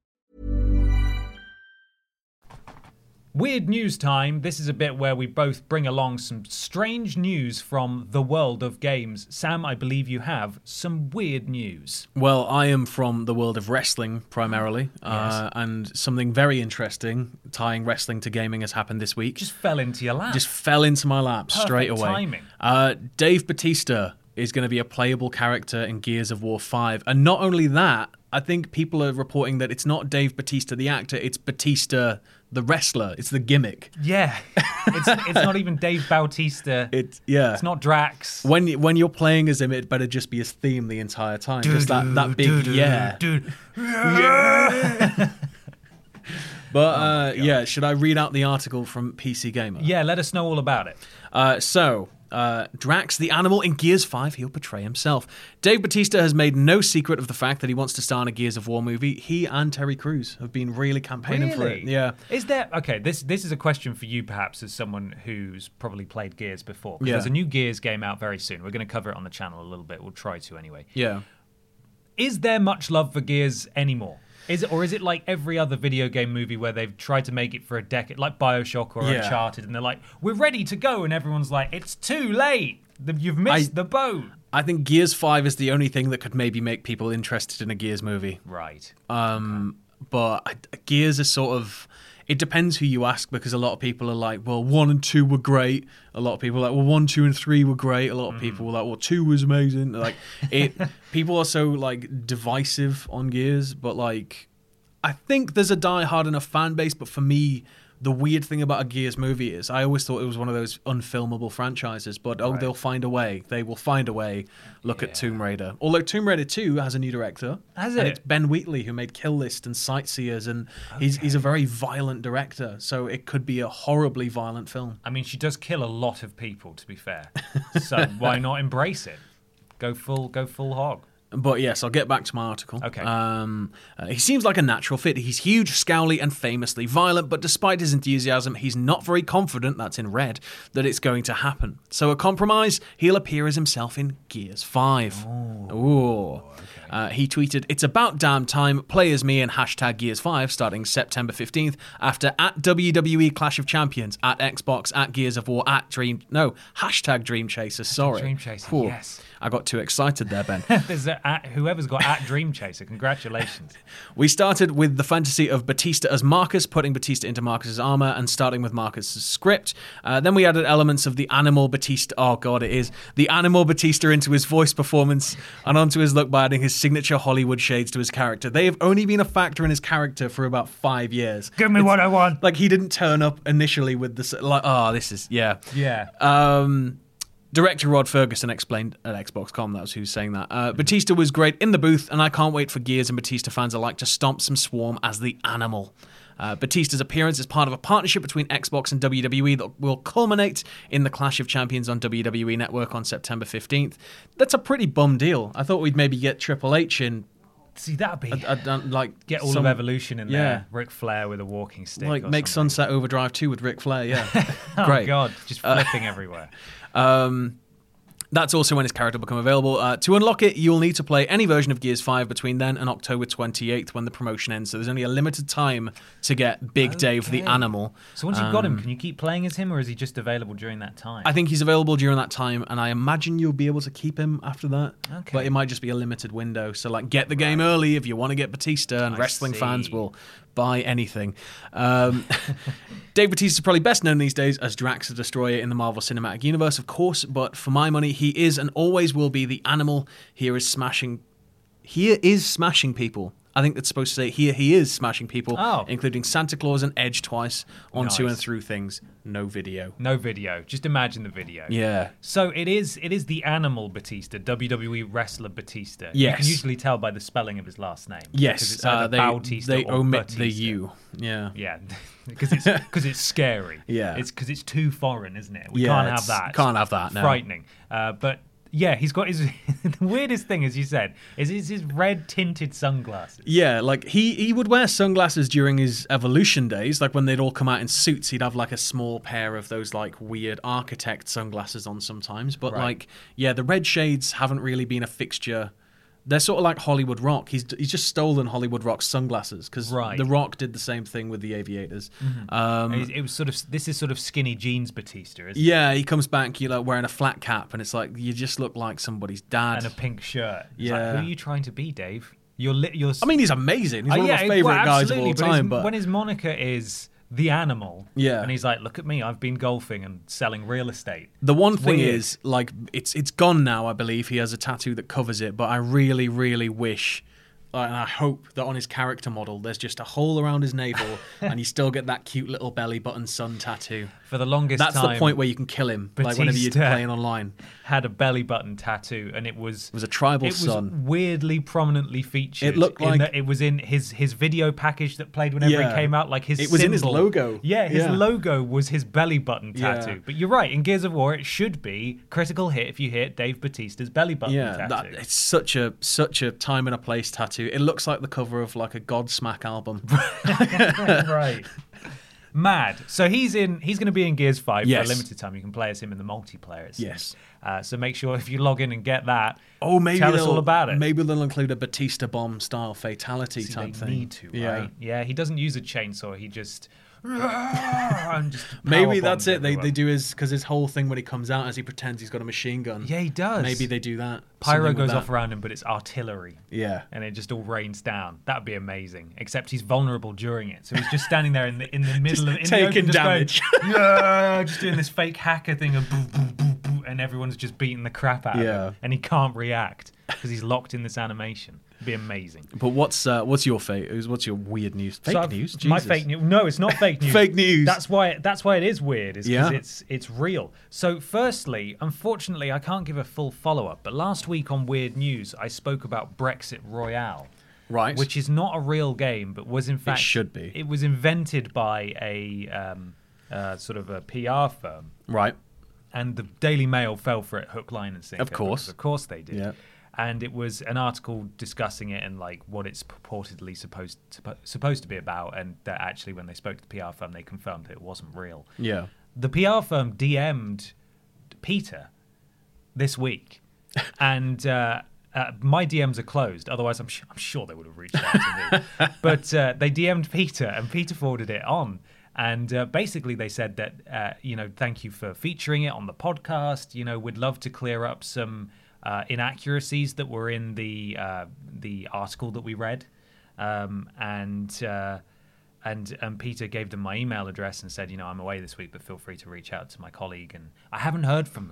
Weird news time. This is a bit where we both bring along some strange news from the world of games. Sam, I believe you have some weird news. Well, I am from the world of wrestling primarily, Yes. uh, and something very interesting tying wrestling to gaming has happened this week. Just fell into your lap. Just fell into my lap Perfect straight away. timing. Uh, Dave Bautista is going to be a playable character in Gears of War five. And not only that, I think people are reporting that it's not Dave Bautista the actor, it's Batista the wrestler. It's the gimmick. Yeah. It's, it's not even Dave Bautista. It, yeah. It's not Drax. When when you're playing as him, it better just be his theme the entire time. Just that, that big yeah. Dude. But uh, yeah, should I read out the article from P C Gamer? Yeah, let us know all about it. Uh, so, uh, Drax, the animal in Gears five, he'll portray himself. Dave Bautista has made no secret of the fact that he wants to star in a Gears of War movie. He and Terry Crews have been really campaigning for it. Really? Yeah. Is there... Okay, this this is a question for you, perhaps, as someone who's probably played Gears before. 'Cause Yeah. There's a new Gears game out very soon. We're going to cover it on the channel a little bit. We'll try to anyway. Yeah. Is there much love for Gears anymore? Is it, or is it like every other video game movie where they've tried to make it for a decade, like BioShock or Yeah. Uncharted, and they're like, we're ready to go, and everyone's like, it's too late. The- You've missed I- the boat. I think Gears five is the only thing that could maybe make people interested in a Gears movie. Right. Um, but I, Gears is sort of... It depends who you ask, because a lot of people are like, well, one and two were great. A lot of people are like, well, one, two, and three were great. A lot of people were like, well, two was amazing. Like, it. People are so, like, divisive on Gears, but, like, I think there's a die-hard enough fan base, but for me, the weird thing about a Gears movie is I always thought it was one of those unfilmable franchises, but oh, Right. they'll find a way. They will find a way. Look at Tomb Raider. Although Tomb Raider two has a new director. Has And it? it's Ben Wheatley, who made Kill List and Sightseers, and he's he's a very violent director, so it could be a horribly violent film. I mean, she does kill a lot of people, to be fair. So why not embrace it? Go full, go full hog. But yes, I'll get back to my article. Okay. Um, uh, he seems like a natural fit. He's huge, scowly, and famously violent, but despite his enthusiasm, he's not very confident, that's in red, that it's going to happen. So a compromise, he'll appear as himself in Gears five. Ooh. Uh, he tweeted, "It's about damn time. Play as me in hashtag Gears five starting September fifteenth after at W W E Clash of Champions, at Xbox, at Gears of War, at Dream... No, hashtag Dream Chasers, sorry. Dream Chaser, Whew. yes. I got too excited there, Ben. There's a, at, whoever's got at Dream Chaser, congratulations. We started with the fantasy of Batista as Marcus, putting Batista into Marcus's armor and starting with Marcus's script. Uh, then we added elements of the animal Batista, oh god it is, the animal Batista into his voice performance and onto his look by adding his his signature Hollywood shades to his character. They have only been a factor in his character for about five years. Give me It's, what I want. Like, he didn't turn up initially with this, like, oh, this is, yeah. Yeah. Um, director Rod Ferguson explained at Xbox dot com, that was who's saying that. Uh, Batista was great in the booth, and I can't wait for Gears and Batista fans alike to stomp some Swarm as the Animal. Uh, Batista's appearance is part of a partnership between Xbox and W W E that will culminate in the Clash of Champions on W W E Network on September fifteenth. That's a pretty bum deal. I thought we'd maybe get Triple H in. See, that'd be... I, I, like Get all some, of Evolution in yeah. there. Ric Flair with a walking stick. Like, or make something. Sunset Overdrive two with Ric Flair, yeah. Oh, Great. God. Just flipping everywhere. Um... That's also when his character will become available. Uh, to unlock it, you'll need to play any version of Gears five between then and October twenty-eighth when the promotion ends. So there's only a limited time to get Big Dave the Okay. Animal. So once you've got him, Um, can you keep playing as him, or is he just available during that time? I think he's available during that time, and I imagine you'll be able to keep him after that. Okay. But it might just be a limited window. So, like, get the game early if you want to get Batista, and I wrestling see. fans will buy anything. Um, Dave Batista is probably best known these days as Drax the Destroyer in the Marvel Cinematic Universe, of course, but for my money, he is and always will be the Animal. Here is smashing... Here is smashing people. I think that's supposed to say here he is smashing people, Oh. including Santa Claus and Edge twice, onto Nice. and through things. No video. No video. Just imagine the video. Yeah. So it is it is the Animal Batista, W W E wrestler Batista. You Yes. can usually tell by the spelling of his last name. because Yes, it's either uh, they, Bautista they or omit Batista. the U. Yeah. Yeah, because it's because it's scary. Yeah. it's because it's too foreign, isn't it? We Yeah, can't have it's- that. can't have that, no. Frightening. Uh, but yeah, he's got his. The weirdest thing, as you said, is his, his red tinted sunglasses. Yeah, like he, he would wear sunglasses during his Evolution days. Like when they'd all come out in suits, he'd have like a small pair of those like weird architect sunglasses on sometimes. But Right. like, yeah, the red shades haven't really been a fixture. They're sort of like Hollywood Rock. He's he's just stolen Hollywood Rock's sunglasses because Right. The Rock did the same thing with the Aviators. Um, it, it was sort of. This is sort of skinny jeans Batista, isn't yeah, he comes back, you know, wearing a flat cap, and it's like you just look like somebody's dad. it? And a pink shirt. It's Yeah. like, who are you trying to be, Dave? You're. Li- you're. I mean, he's amazing. He's Uh, one yeah, of my favorite well, guys of absolutely, all but time. his- But when his moniker is the Animal, Yeah. and he's like, "Look at me, I've been golfing and selling real estate." the one It's thing weird. is, like, it's it's gone now. I believe he has a tattoo that covers it, but I really, really wish, uh, and I hope that on his character model, there's just a hole around his navel, and you still get that cute little belly button sun tattoo. For the longest That's time, the point where you can kill him, like whenever you're Batista playing online. had a belly button tattoo, and it was It was a tribal it was sun. weirdly prominently featured. It looked in like- that it was in his his video package that played whenever Yeah. it came out. Like his It was in his symbol. logo. Yeah, his Yeah. logo was his belly button Yeah. tattoo. But you're right. In Gears of War, it should be critical hit if you hit Dave Batista's belly button Yeah, tattoo. that, it's such a such a time and a place tattoo. It looks like the cover of like a Godsmack album. Right. Mad. So he's in. He's going to be in Gears Five Yes. for a limited time. You can play as him in the multiplayer. it seems. Yes. Uh, so make sure if you log in and get that. Oh, maybe tell us they'll- all about it. Maybe they'll include a Batista bomb style fatality See, type they thing. need to, yeah. right? Yeah, he doesn't use a chainsaw. He just. and just Maybe power that's bombs it. They everyone. they do his because his whole thing when he comes out is he pretends he's got a machine gun. Yeah, he does. Maybe they do that. Pyro Something with goes that. off around him, but it's artillery. Yeah. And it just all rains down. That'd be amazing. Except he's vulnerable during it, so he's just standing there in the in the middle of in the taking open, just damage. going, yeah, just doing this fake hacker thing of boo, boo, boo, boo, and everyone's just beating the crap out Yeah. of him, and he can't react because he's locked in this animation. It'd be amazing. But what's uh, what's your fate? What's your weird news? Fake So I've- news? My Jesus. fake news. No, it's not fake news. Fake news. That's why. That's why it is weird. Is because Yeah. it's it's real. So, firstly, unfortunately, I can't give a full follow up. But last week on Weird News, I spoke about Brexit Royale, Right. which is not a real game, but was in fact should be. It was invented by a um, uh, sort of a P R firm, Right. and the Daily Mail fell for it hook, line, and sinker. Of course. because of course they did. Yeah. And it was an article discussing it and like what it's purportedly supposed to, supposed to be about, and that actually when they spoke to the P R firm, they confirmed that it wasn't real. Yeah. The P R firm D M'd Peter this week, and uh, uh, my D Ms are closed. Otherwise, I'm, su- I'm sure they would have reached out to me. But uh, they D M'd Peter, and Peter forwarded it on. And uh, basically, they said that, uh, you know, thank you for featuring it on the podcast. You know, we'd love to clear up some uh, inaccuracies that were in the uh, the article that we read. Um, and uh, and and Peter gave them my email address and said, you know, I'm away this week, but feel free to reach out to my colleague. And I haven't heard from them.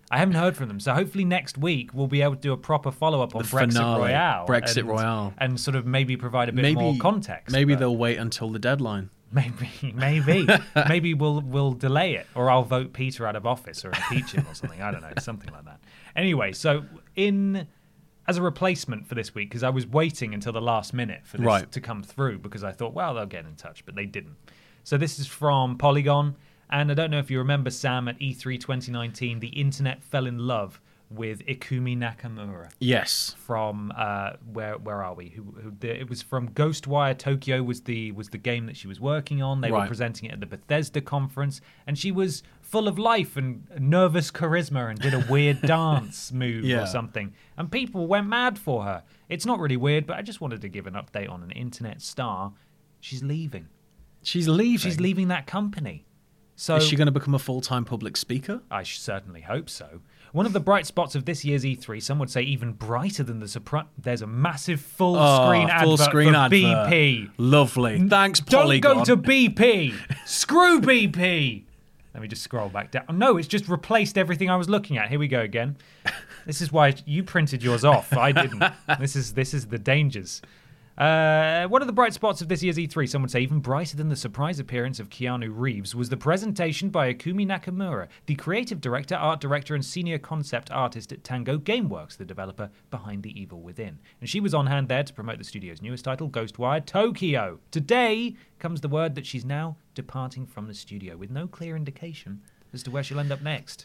I haven't heard from them. So hopefully next week we'll be able to do a proper follow-up on The Brexit finale, Royale. Brexit and, Royale. And sort of maybe provide a bit maybe, more context. Maybe but they'll wait until the deadline. Maybe, maybe. maybe we'll we'll delay it. Or I'll vote Peter out of office or impeach him or something. I don't know, something like that. Anyway, so in... as a replacement for this week, because I was waiting until the last minute for this right. to come through, because I thought, well, they'll get in touch, but they didn't. So this is from Polygon, and I don't know if you remember, Sam, at E three twenty nineteen, the internet fell in love with Ikumi Nakamura. Yes. From uh, where where are we? Who, who the, it was from Ghostwire Tokyo was the was the game that she was working on. They right. were presenting it at the Bethesda conference, and she was full of life and nervous charisma and did a weird dance move yeah. or something. And people went mad for her. It's not really weird, but I just wanted to give an update on an internet star. She's leaving. She's leaving? She's leaving that company. So is she going to become a full-time public speaker? I certainly hope so. One of the bright spots of this year's E three, some would say even brighter than the surprise. There's a massive full-screen oh, advert full screen for advert. B P. Lovely. Thanks, Polygon. Don't go to B P. Screw B P. Let me just scroll back down. No, it's just replaced everything I was looking at. Here we go again. This is why you printed yours off. I didn't. This is this is the dangers. Uh, one of the bright spots of this year's E three, some would say even brighter than the surprise appearance of Keanu Reeves, was the presentation by Ikumi Nakamura, the creative director, art director, and senior concept artist at Tango Gameworks, the developer behind The Evil Within. And she was on hand there to promote the studio's newest title, Ghostwire Tokyo. Today comes the word that she's now departing from the studio, with no clear indication as to where she'll end up next.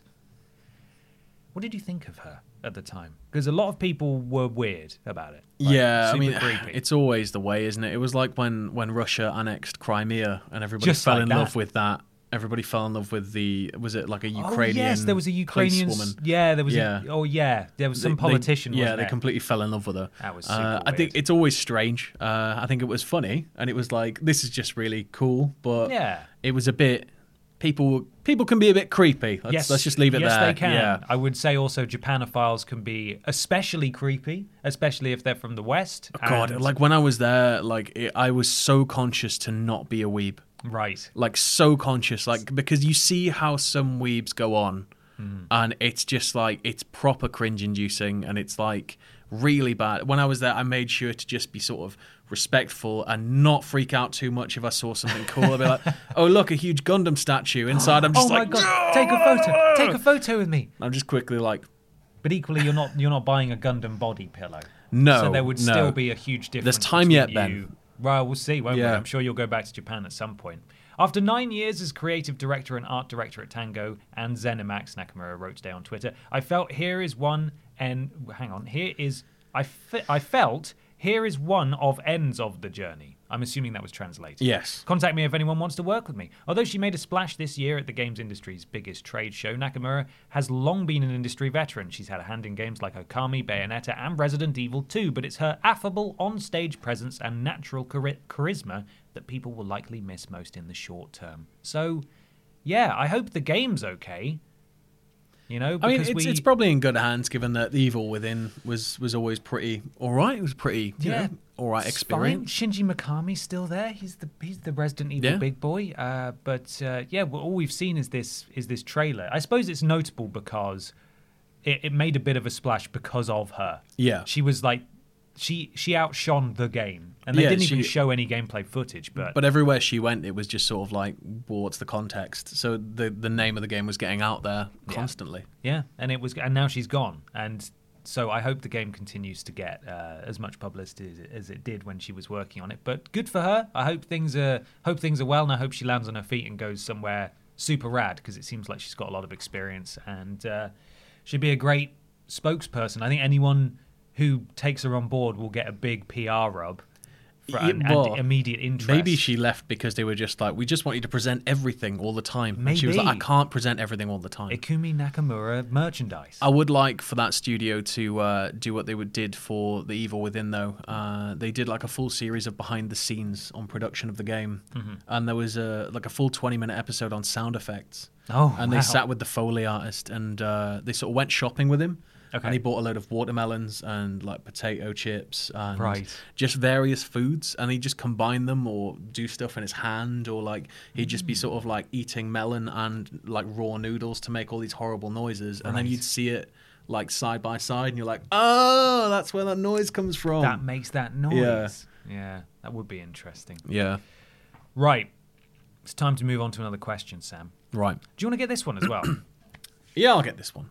What did you think of her at the time? Because a lot of people were weird about it. Like, yeah, I mean, creepy. It's always the way, isn't it? It was like when, when Russia annexed Crimea and everybody Just fell like in that. love with that. Everybody fell in love with the, was it like a Ukrainian Oh, yes, there was a Ukrainian policewoman? Yeah, there was. Yeah. A, oh, yeah, there was some They- politician. They, yeah, wasn't they there? completely fell in love with her. That was super uh, I think weird. it's always strange. Uh, I think it was funny, and it was like, this is just really cool, but Yeah. it was a bit... People people can be a bit creepy. Let's, yes, let's just leave it yes, there. Yes, they can. Yeah. I would say also Japanophiles can be especially creepy, especially if they're from the West. Oh, God, and- like when I was there, like it, I was so conscious to not be a weeb. Right. Like so conscious, like because you see how some weebs go on, Mm. and it's just like it's proper cringe-inducing, and it's like really bad. When I was there, I made sure to just be sort of respectful and not freak out too much if I saw something cool. I'd be like, "Oh, look, a huge Gundam statue inside." I'm just oh like, my God, take a photo. Take a photo with me. I'm just quickly like, But equally, you're not you're not buying a Gundam body pillow. No, So there would no. still be a huge difference. There's time between yet, you. Ben. Well, we'll see, won't we? Yeah. I'm sure you'll go back to Japan at some point. After nine years as creative director and art director at Tango and ZeniMax, Nakamura wrote today on Twitter, I felt here is one and hang on, here is I fe- I felt here is one of ends of the journey. I'm assuming that was translated. Yes. Contact me if anyone wants to work with me. Although she made a splash this year at the games industry's biggest trade show, Nakamura has long been an industry veteran. She's had a hand in games like Okami, Bayonetta, and Resident Evil two, but it's her affable on-stage presence and natural chari- charisma that people will likely miss most in the short term. So, yeah, I hope the game's okay. You know, I mean, because it's, we... it's probably in good hands, given that The Evil Within was was always pretty all right. It was pretty, you Yeah, know, all right it's experience. fine. Shinji Mikami's still there. He's the he's the Resident Evil Yeah. big boy. Uh, but uh, yeah, well, all we've seen is this is this trailer. I suppose it's notable because it, it made a bit of a splash because of her. Yeah. She was like she she outshone the game, and they Yeah, didn't even she- show any gameplay footage. But, But everywhere she went, it was just sort of like, well, what's the context? So the the name of the game was getting out there constantly. yeah, and it was, and now she's gone, and so I hope the game continues to get uh, as much publicity as it, as it did when she was working on it. But good for her. I hope things are hope things are well, and I hope she lands on her feet and goes somewhere super rad, because it seems like she's got a lot of experience and uh, she'd be a great spokesperson. I think anyone who takes her on board will get a big P R rub for Yeah, an, well, and immediate interest. Maybe she left because they were just like, we just want you to present everything all the time. And she was like, I Maybe. can't present everything all the time. Ikumi Nakamura merchandise. I would like for that studio to uh, do what they would did for The Evil Within, though. Uh, they did like a full series of behind the scenes on production of the game, Mm-hmm. and there was a like a full twenty minute episode on sound effects. Oh, and wow. they sat with the Foley artist, and uh, they sort of went shopping with him. Okay. And he bought a load of watermelons and like potato chips and Right. just various foods, and he'd just combine them or do stuff in his hand, or like he'd just be sort of like eating melon and like raw noodles to make all these horrible noises, and then Right. you'd see it like side by side, and you're like, oh, that's where that noise comes from. That makes that noise. Yeah. Yeah, that would be interesting. Yeah. Right. It's time to move on to another question, Sam. Right. Do you want to get this one as well? Yeah, I'll get this one.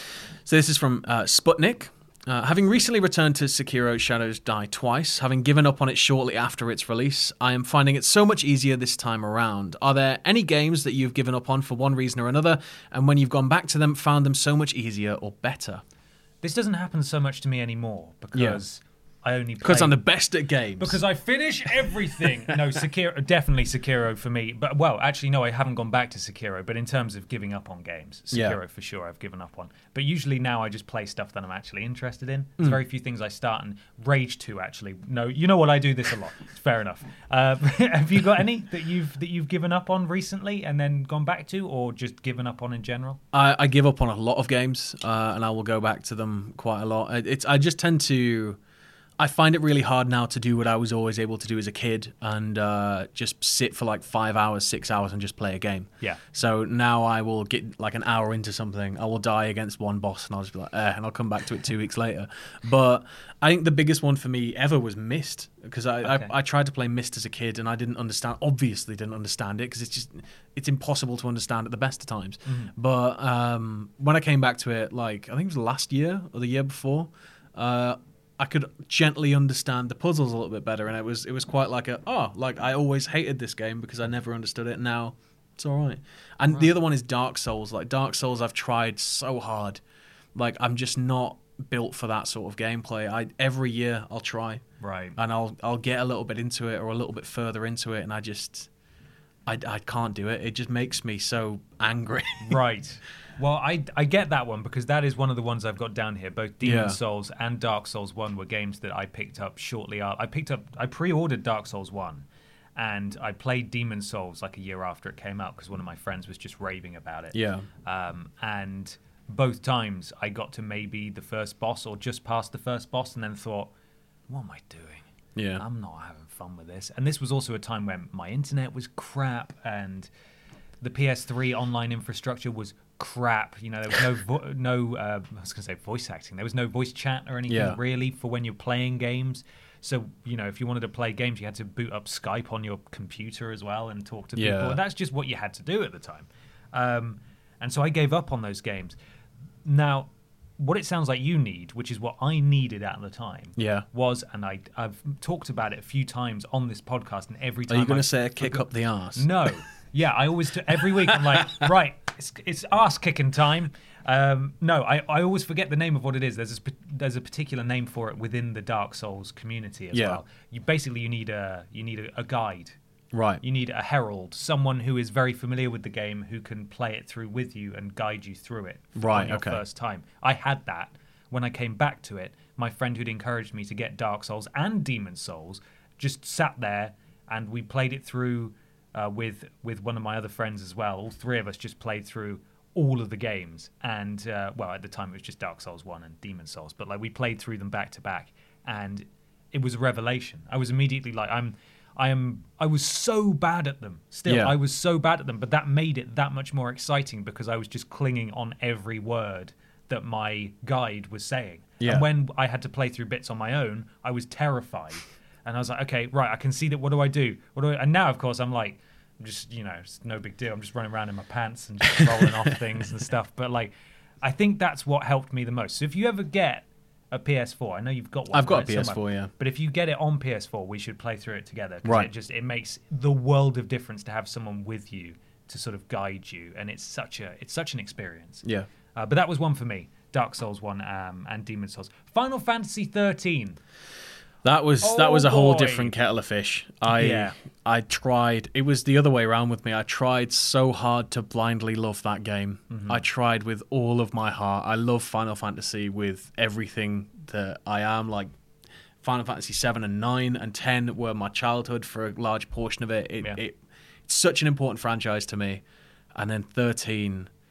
So this is from uh, Sputnik. Uh, having recently returned to Sekiro Shadows Die Twice, having given up on it shortly after its release, I am finding it so much easier this time around. Are there any games that you've given up on for one reason or another, and when you've gone back to them, found them so much easier or better? This doesn't happen so much to me anymore because I only play... Because I'm the best at games. Because I finish everything. No, Sekiro, definitely Sekiro for me. But, well, actually, no, I haven't gone back to Sekiro. But in terms of giving up on games, Sekiro Yeah. for sure I've given up on. But usually now I just play stuff that I'm actually interested in. There's very few things I start, and Rage two, actually. No, you know what? I do this a lot. It's fair enough. Uh, have you got any that you've that you've given up on recently and then gone back to, or just given up on in general? I, I give up on a lot of games, uh, and I will go back to them quite a lot. It- It's I just tend to... I find it really hard now to do what I was always able to do as a kid, and uh, just sit for like five hours, six hours, and just play a game. Yeah. So now I will get like an hour into something, I will die against one boss, and I'll just be like, eh, and I'll come back to it two weeks later. But I think the biggest one for me ever was Myst, because I, Okay. I I tried to play Myst as a kid, and I didn't understand. Obviously, didn't understand it because it's just it's impossible to understand at the best of times. But um, when I came back to it, like I think it was last year or the year before. Uh, I could gently understand the puzzles a little bit better, and it was it was quite like a oh, like I always hated this game because I never understood it. Now it's all right. And the other one is Dark Souls. Like Dark Souls, I've tried so hard. Like I'm just not built for that sort of gameplay. I every year I'll try, Right. and I'll I'll get a little bit into it or a little bit further into it, and I just I, I can't do it. It just makes me so angry. Right. Well, I, I get that one because that is one of the ones I've got down here. Both Demon Yeah. Souls and Dark Souls one were games that I picked up shortly after. I picked up, I pre-ordered Dark Souls one, and I played Demon Souls like a year after it came out because one of my friends was just raving about it. Yeah. Um, and both times I got to maybe the first boss or just past the first boss, and then thought, what am I doing? Yeah. I'm not having fun with this. And this was also a time when my internet was crap and the P S three online infrastructure was crap. You know, there was no vo- no uh, I was going to say voice acting. There was no voice chat or anything Yeah. really for when you're playing games. So, you know, if you wanted to play games, you had to boot up Skype on your computer as well and talk to people. Yeah. And that's just what you had to do at the time. Um, and so I gave up on those games. Now, what it sounds like you need, which is what I needed at the time, Yeah. was, and I, I've talked about it a few times on this podcast, and every Are time you going I to say a kick forgot- up the arse? No. Yeah, I always do. Every week I'm like, right, it's, it's ass kicking time. Um, no, I, I always forget the name of what it is. There's a, sp- there's a particular name for it within the Dark Souls community as Yeah. well. You basically you need a you need a, a guide. Right. You need a herald, someone who is very familiar with the game who can play it through with you and guide you through it Right, on your okay. first time. I had that when I came back to it. My friend who'd encouraged me to get Dark Souls and Demon Souls just sat there and we played it through uh, with with one of my other friends as well. All three of us just played through all of the games, and uh, well, at the time it was just Dark Souls one and Demon Souls, but like we played through them back to back, and it was a revelation. I was immediately like, I'm. I am. I was so bad at them. Still, Yeah. I was so bad at them. But that made it that much more exciting because I was just clinging on every word that my guide was saying. Yeah. And when I had to play through bits on my own, I was terrified. And I was like, okay, right, I can see that. What do I do? What do I? And now, of course, I'm like, I'm just, you know, it's no big deal. I'm just running around in my pants and just rolling off things and stuff. But like, I think that's what helped me the most. So if you ever get a P S four, I know you've got one. I've got a right, P S four, somewhere. yeah. But if you get it on P S four, we should play through it together. 'cause Right. It just it makes the world of difference to have someone with you to sort of guide you, and it's such a it's such an experience. Yeah. Uh, but that was one for me. Dark Souls one um, and Demon Souls. Final Fantasy thirteen. That was Oh, that was a whole boy. different kettle of fish. I Yeah. I tried. It was the other way around with me. I tried so hard to blindly love that game. Mm-hmm. I tried with all of my heart. I love Final Fantasy with everything that I am. Like Final Fantasy seven and nine and ten were my childhood for a large portion of it. It, Yeah. it it's such an important franchise to me. And then thirteen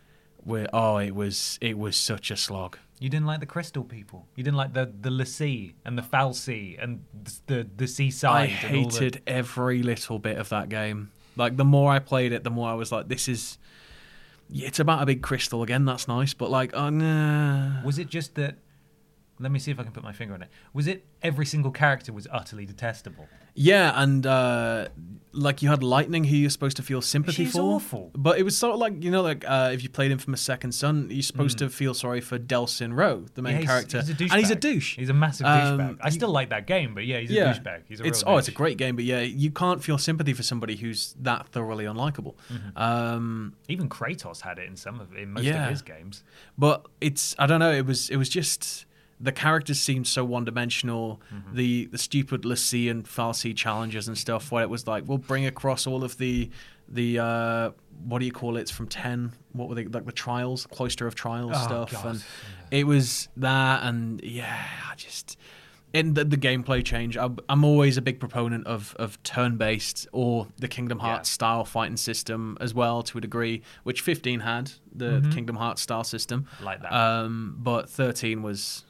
Where, oh, it was it was such a slog. You didn't like the Crystal people. You didn't like the the Lassie and the Falsea and the the seaside. I and all hated the... every little bit of that game. Like, the more I played it, the more I was like, this is... Yeah, it's about a big crystal again, that's nice, but like, oh, nah. Was it just that... Let me see if I can put my finger on it. Was it every single character was utterly detestable? Yeah, and uh, like you had Lightning, who you're supposed to feel sympathy She's for. awful. But it was sort of like, you know, like uh, if you played Infamous Second Son, you're supposed mm. to feel sorry for Delsin Rowe, the main yeah, he's, character. He's a douchebag. And he's a douche. He's a massive um, douchebag. I still like that game, but yeah, he's a yeah, douchebag. He's a real it's, douche. Oh, it's a great game, but yeah, you can't feel sympathy for somebody who's that thoroughly unlikable. Mm-hmm. Um, Even Kratos had it in some of in most yeah. of his games. But it's, I don't know, it was it was just... The characters seemed so one-dimensional. Mm-hmm. The the stupid Lassie and Falsea challenges and stuff, where it was like, we'll bring across all of the the uh, what do you call it? It's from ten. What were they like? The trials, Cloister of Trials oh, stuff, God. and it was that. And yeah, I just in the, the gameplay change. I'm, I'm always a big proponent of of turn-based or the Kingdom Hearts yeah. style fighting system as well, to a degree, which fifteen had the, mm-hmm. the Kingdom Hearts style system. I like that. Um, but thirteen was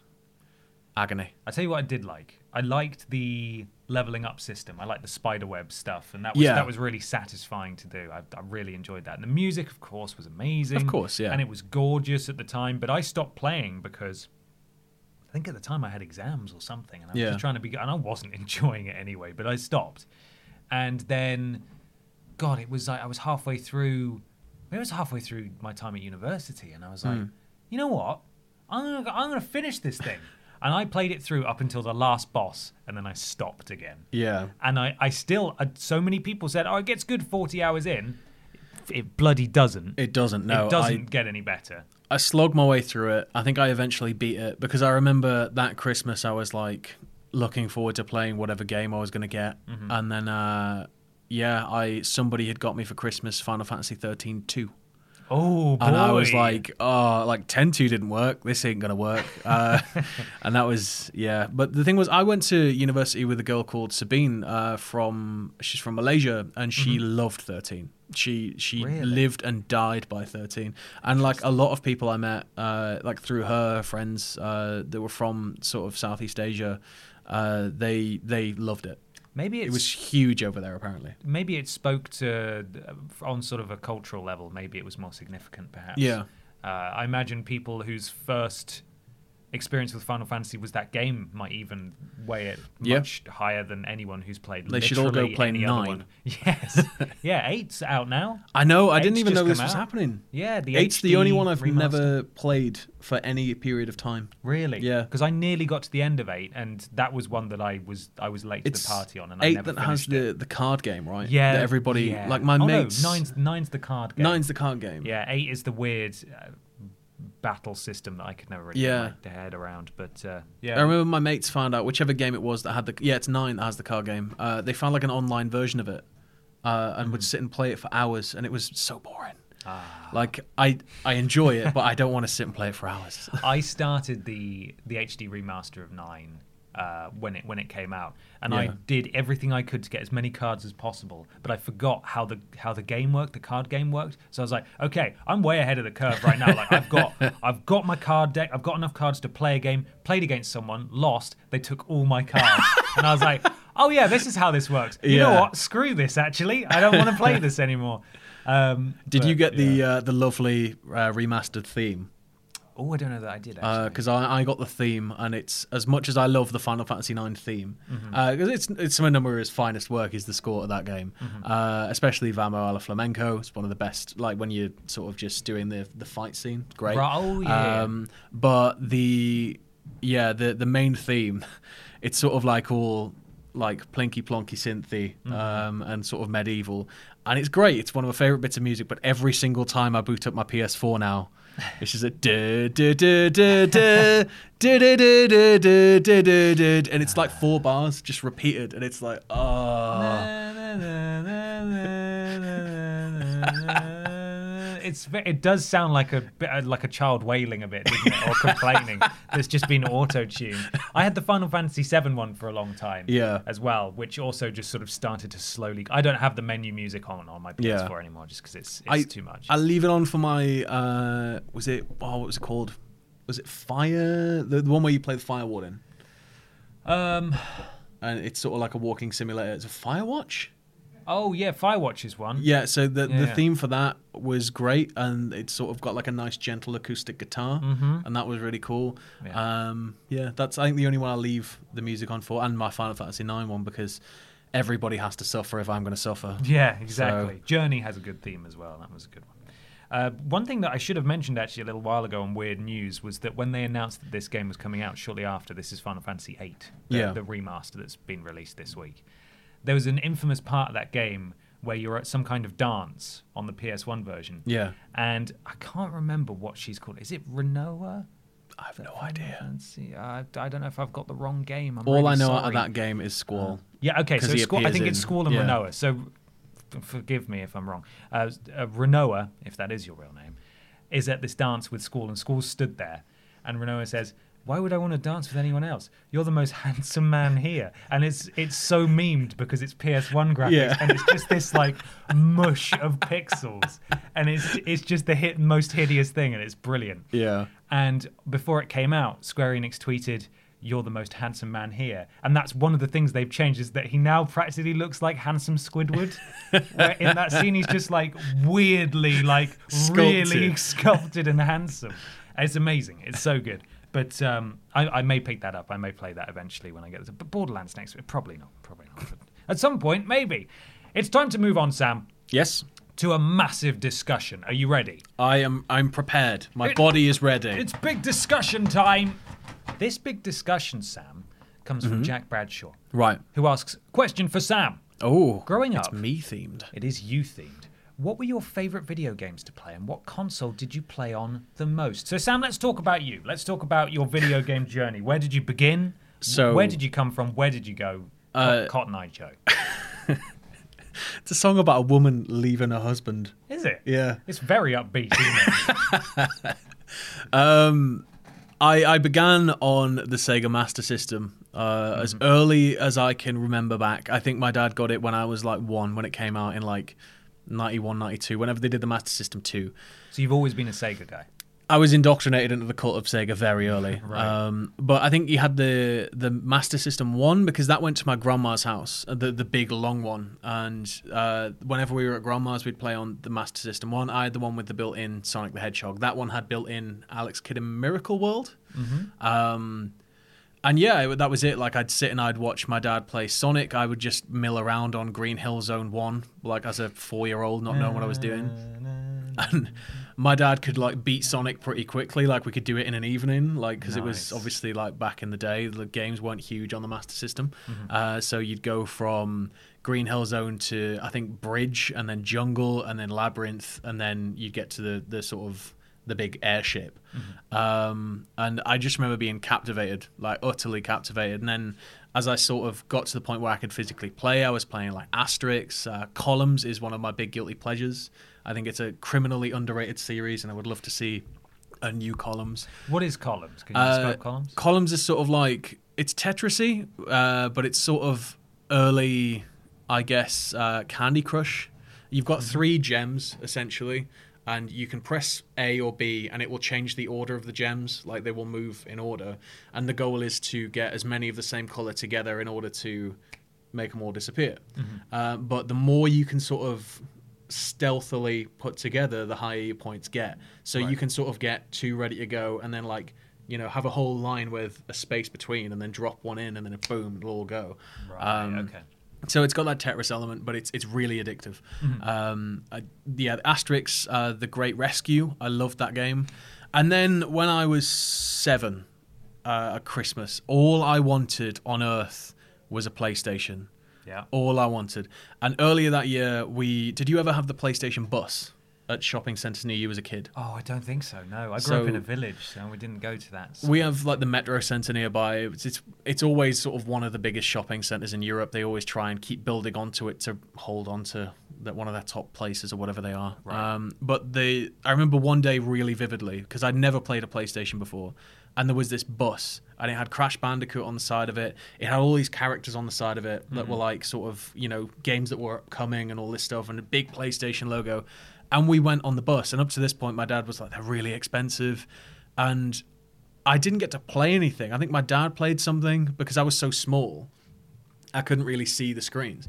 agony. I tell you what I did like. I liked the leveling up system. I liked the spiderweb stuff, and that was yeah. that was really satisfying to do. I, I really enjoyed that. And the music, of course, was amazing. Of course, yeah. And it was gorgeous at the time, but I stopped playing because I think at the time I had exams or something, and I was yeah. just trying to be, and I wasn't enjoying it anyway, but I stopped. And then, God, it was like I was halfway through, maybe I was halfway through my time at university, and I was like, mm. you know what? I'm gonna, I'm gonna finish this thing. And I played it through up until the last boss, and then I stopped again. Yeah. And I, I still, uh, so many people said, oh, it gets good forty hours in. It bloody doesn't. It doesn't, no. It doesn't I, get any better. I slogged my way through it. I think I eventually beat it, because I remember that Christmas I was like looking forward to playing whatever game I was going to get. Mm-hmm. And then, uh, yeah, I somebody had got me for Christmas Final Fantasy thirteen two. Oh, boy. And I was like, oh, like ten two didn't work. This ain't going to work. Uh, and that was, yeah. But the thing was, I went to university with a girl called Sabine uh, from, she's from Malaysia, and she mm-hmm. loved thirteen. She she really? lived and died by thirteen. And like a lot of people I met, uh, like through her friends uh, that were from sort of Southeast Asia, uh, they they loved it. Maybe it's, it was huge over there, apparently. Maybe it spoke to, on sort of a cultural level, maybe it was more significant, perhaps. Yeah. Uh, I imagine people whose first experience with Final Fantasy was that game might even weigh it much yeah. higher than anyone who's played. They should all go play any nine. Other one. Yes. Yeah, eight's out now. I know. I eight's didn't even know this out. was happening. Yeah, the eight's H D the only one I've remaster. never played for any period of time. Really? Yeah. Because I nearly got to the end of eight, and that was one that I was I was late it's to the party on, and eight I never that has finished the, it. the card game, right? Yeah. That everybody, yeah. like my oh, mates. No, nine's, nine's the card game. Nine's the card game. Yeah, eight is the weird uh, battle system that I could never really yeah. get my head around. But uh, yeah, I remember my mates found out whichever game it was that had the yeah, it's nine that has the card game. Uh, they found like an online version of it, uh, and mm. would sit and play it for hours, and it was so boring. Ah. Like I I enjoy it, but I don't want to sit and play it for hours. I started the the H D remaster of nine uh, when it when it came out, and yeah. I did everything I could to get as many cards as possible. But I forgot how the how the game worked, the card game worked. So I was like, okay, I'm way ahead of the curve right now. Like I've got I've got my card deck. I've got enough cards to play a game. Played against someone, lost. They took all my cards, and I was like, oh yeah, this is how this works. You yeah. know what? Screw this. Actually, I don't want to play this anymore. Um, Did but, you get yeah. the uh, the lovely uh, remastered theme? Oh, I don't know that I did, actually. Because uh, I, I got the theme, and it's, as much as I love the Final Fantasy nine theme, because mm-hmm. uh, it's it's some of Nomura's finest work is the score of that game, mm-hmm. uh, especially Vamo a la Flamenco. It's one of the best, like when you're sort of just doing the the fight scene. Great. Right, oh, yeah. Um, but the, yeah, the, the main theme, it's sort of like all like plinky plonky synthy mm-hmm. um, and sort of medieval. And it's great. It's one of my favourite bits of music, but every single time I boot up my P S four now, it's just a duh, duh, duh, duh, duh, duh, duh, duh, duh, duh, duh, duh, duh, and it's like four bars just repeated, and it's like, oh. it's it does sound like a bit like a child wailing a bit, doesn't it, or complaining. That's just been auto-tuned. I had the Final Fantasy seven one for a long time, yeah, as well, which also just sort of started to slowly. I don't have the menu music on on my P S four yeah. anymore, just because it's it's I, too much. I leave it on for my. Uh, was it? Oh, what was it called? Was it Fire? The, the one where you play the Fire Warden. Um, and it's sort of like a walking simulator. It's a Firewatch. Oh yeah, Firewatch is one. Yeah, so the Yeah, the yeah. theme for that was great, and it sort of got like a nice gentle acoustic guitar, Mhm. and that was really cool. Yeah. Um, yeah, that's I think the only one I leave the music on for, and my Final Fantasy nine one, because everybody has to suffer if I'm going to suffer. Yeah, exactly. So- Journey has a good theme as well. That was a good one. Uh, one thing that I should have mentioned actually a little while ago on Weird News was that when they announced that this game was coming out shortly after, this is Final Fantasy eight, the, Yeah. the remaster that's been released this week. There was an infamous part of that game where you're at some kind of dance on the P S one version. Yeah. And I can't remember what she's called. Is it Renoa? I have no idea. Fancy? I, I don't know if I've got the wrong game. I'm All really I know sorry. out of that game is Squall. Yeah, okay, 'Cause so he Squall, I appears think it's in- Squall and yeah. Renoa. So f- forgive me if I'm wrong. Uh, uh, Renoa, if that is your real name, is at this dance with Squall, and Squall stood there, and Renoa says, "Why would I want to dance with anyone else? You're the most handsome man here." And it's it's so memed because it's P S one graphics, Yeah. and it's just this like mush of pixels, and it's it's just the hit most hideous thing, and it's brilliant. Yeah. And before it came out, Square Enix tweeted, "You're the most handsome man here." And that's one of the things they've changed, is that he now practically looks like handsome Squidward. Where in that scene, he's just like weirdly, like really Sculpted. sculpted and handsome. It's amazing. It's so good. But um, I, I may pick that up. I may play that eventually when I get it. But Borderlands next week. Probably not. Probably not. But at some point, maybe. It's time to move on, Sam, Yes. to a massive discussion. Are you ready? I am. I'm prepared. My It- body is ready. It's big discussion time. This big discussion, Sam, comes from Jack Bradshaw, right. who asks, question for Sam. Oh, Growing it's up, me themed. it is you themed. What were your favourite video games to play, and what console did you play on the most? So, Sam, let's talk about you. Let's talk about your video game journey. Where did you begin? So- where did you come from? Where did you go? Uh, Cotton Eye Joe. It's a song about a woman leaving her husband. Is it? Yeah. It's very upbeat, isn't it? Um, I I began on the Sega Master System uh, as early as I can remember back. I think my dad got it when I was like one, when it came out in like ninety-one, ninety-two, whenever they did the Master System two. So you've always been a Sega guy. I was indoctrinated into the cult of Sega very early. Right. Um, but I think you had the the Master System one, because that went to my grandma's house, the the big long one. And uh, whenever we were at grandma's, we'd play on the Master System one. I had the one with the built-in Sonic the Hedgehog. That one had built-in Alex Kidd in Miracle World. Mm-hmm. Um, and yeah, it, that was it. Like, I'd sit and I'd watch my dad play Sonic. I would just mill around on Green Hill Zone one, like as a four-year-old, not knowing what I was doing. And my dad could like beat Sonic pretty quickly. Like, we could do it in an evening, like, because it was Nice. obviously like back in the day, the games weren't huge on the Master System. Uh, so you'd go from Green Hill Zone to, I think, Bridge, and then Jungle, and then Labyrinth, and then you'd get to the the sort of the big airship. Um, and I just remember being captivated, like utterly captivated. And then as I sort of got to the point where I could physically play, I was playing like Asterix. Uh, Columns is one of my big guilty pleasures. I think it's a criminally underrated series, and I would love to see a new Columns. What is Columns? Can you Uh, describe Columns? Columns is sort of like, it's Tetrisy, uh, but it's sort of early, I guess, uh, Candy Crush. You've got three gems essentially, and you can press A or B, and it will change the order of the gems. Like, they will move in order, and the goal is to get as many of the same color together in order to make them all disappear. Uh, but the more you can sort of stealthily put together, the higher your points get. So you can sort of get two ready to go, and then like, you know, have a whole line with a space between, and then drop one in, and then boom, it'll all go. Right, Um, okay. So it's got that Tetris element, but it's it's really addictive. Um, I, yeah, Asterix, uh, The Great Rescue, I loved that game. And then when I was seven, uh, at Christmas, all I wanted on earth was a PlayStation. Yeah. All I wanted. And earlier that year, we did you ever have the PlayStation Bus? at shopping centres near you as a kid? Oh, I don't think so. No, I grew So- up in a village, so we didn't go to that. So. We have like the Metro Centre nearby. It's, it's it's always sort of one of the biggest shopping centres in Europe. They always try and keep building onto it to hold on to that one of their top places or whatever they are. Right. Um, but the I remember one day really vividly because I'd never played a PlayStation before, and there was this bus and it had Crash Bandicoot on the side of it. It had all these characters on the side of it that were like sort of, you know, games that were upcoming and all this stuff, and a big PlayStation logo. And we went on the bus, and up to this point, my dad was like, they're really expensive. And I didn't get to play anything. I think my dad played something because I was so small. I couldn't really see the screens.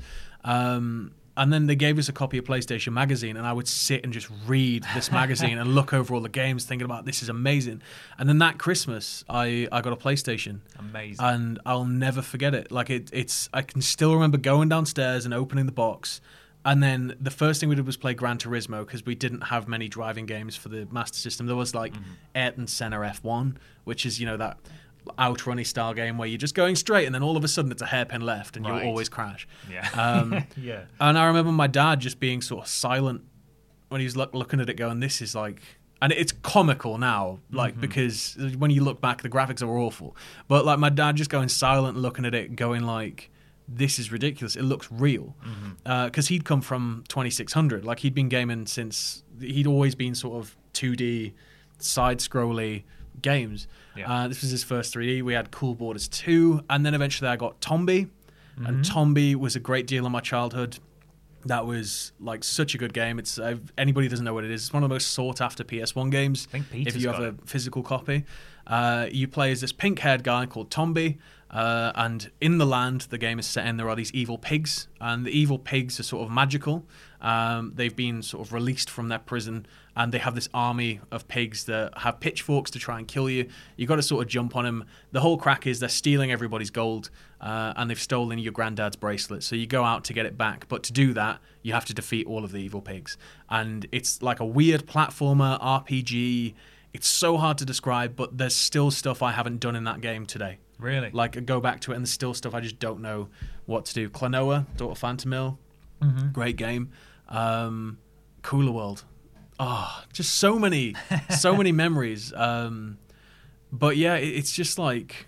Um, and then they gave us a copy of PlayStation Magazine, and I would sit and just read this magazine and look over all the games, thinking about this is amazing. And then that Christmas, I, I got a PlayStation. Amazing. And I'll never forget it. Like it, it's, I can still remember going downstairs and opening the box. And then the first thing we did was play Gran Turismo because we didn't have many driving games for the Master System. There was like mm-hmm. Ayrton Senna F one, which is, you know, that outrunny style game where you're just going straight and then all of a sudden it's a hairpin left and right. you'll always crash. Yeah. Um, yeah. And I remember my dad just being sort of silent when he was look, looking at it going, this is like... And it's comical now, like, mm-hmm. because when you look back, the graphics are awful. But like my dad just going silent, looking at it, going like... this is ridiculous. It looks real. Because mm-hmm. uh, he'd come from twenty-six hundred. Like, he'd been gaming since... He'd always been sort of two D, side-scrolly games. Yeah. Uh, this was his first three D. We had Cool Borders two. And then eventually I got Tombi. Mm-hmm. And Tombi was a great deal of my childhood. That was, like, such a good game. It's uh, anybody doesn't know what it is. It's one of the most sought-after P S one games. I think Peter's if you have got a it. physical copy. Uh, you play as this pink-haired guy called Tombi. Uh, and in the land the game is set in, there are these evil pigs, and the evil pigs are sort of magical. Um, they've been sort of released from their prison, and they have this army of pigs that have pitchforks to try and kill you. You've got to sort of jump on them. The whole crack is they're stealing everybody's gold, uh, and they've stolen your granddad's bracelet. So you go out to get it back, but to do that, you have to defeat all of the evil pigs. And it's like a weird platformer R P G. It's so hard to describe, but there's still stuff I haven't done in that game today. Really? Like, I go back to it, and there's still stuff I just don't know what to do. Klonoa, Daughter of Phantom Mill, mm-hmm. great game. Um, Cooler World. Oh, just so many, so many memories. Um, but yeah, it, it's just like...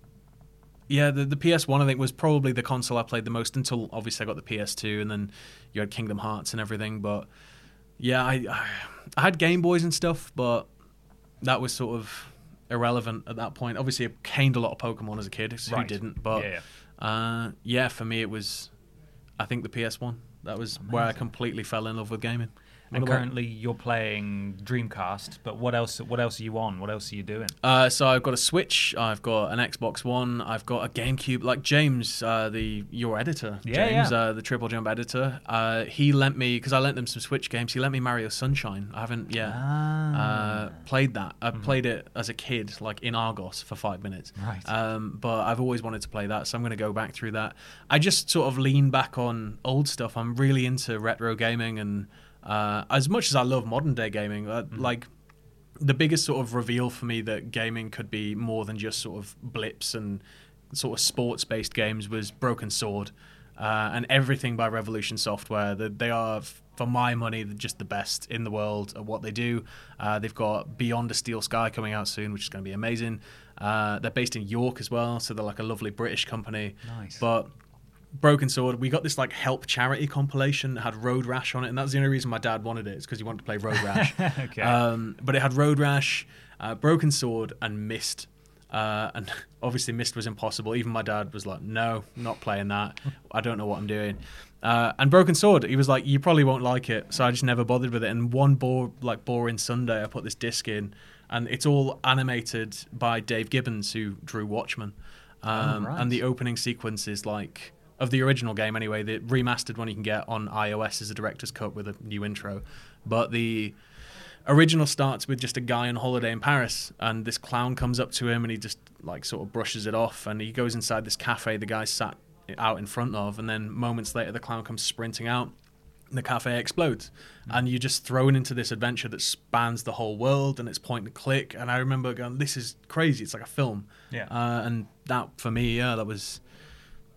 Yeah, the, the P S one, I think, was probably the console I played the most until, obviously, I got the P S two, and then you had Kingdom Hearts and everything. But yeah, I, I, I had Game Boys and stuff, but that was sort of... irrelevant at that point. Obviously, I caned a lot of Pokemon as a kid. Who Right. didn't? But Yeah, Uh, yeah, for me, it was, I think, the P S one. That was where I completely fell in love with gaming. What And about- currently you're playing Dreamcast, but what else? What else are you on? What else are you doing? Uh, so I've got a Switch, I've got an Xbox One, I've got a GameCube. Like James, uh, the your editor, Yeah, James, yeah. Uh, the Triple Jump editor, uh, he lent me, because I lent them some Switch games, he lent me Mario Sunshine. I haven't yet Ah. uh, played that. I played it as a kid, like in Argos for five minutes. Right. Um, but I've always wanted to play that, so I'm going to go back through that. I just sort of lean back on old stuff. I'm really into retro gaming, and uh, as much as I love modern day gaming, uh, Mm-hmm. like the biggest sort of reveal for me that gaming could be more than just sort of blips and sort of sports-based games was Broken Sword, uh, and everything by Revolution Software. That they are, for my money, just the best in the world at what they do. Uh, they've got Beyond a Steel Sky coming out soon, which is going to be amazing. Uh, they're based in York as well, so they're like a lovely British company. Nice. But Broken Sword, we got this like help charity compilation that had Road Rash on it, and that's the only reason my dad wanted it, is because he wanted to play Road Rash. Okay. Um, but it had Road Rash, uh, Broken Sword, and Myst. Uh, and obviously Myst was impossible. Even my dad was like, no, not playing that. I don't know what I'm doing. Uh, and Broken Sword, he was like, you probably won't like it. So I just never bothered with it. And one bore, like boring Sunday, I put this disc in, and it's all animated by Dave Gibbons, who drew Watchmen. Um, Oh, right. And the opening sequence is like... of the original game anyway, the remastered one you can get on iOS is a director's cut with a new intro. But the original starts with just a guy on holiday in Paris, and this clown comes up to him and he just like sort of brushes it off, and he goes inside this cafe the guy sat out in front of, and then moments later the clown comes sprinting out and the cafe explodes. Mm. And you're just thrown into this adventure that spans the whole world, and it's point and click. And I remember going, this is crazy. It's like a film. Yeah. Uh, and that, for me, yeah, that was...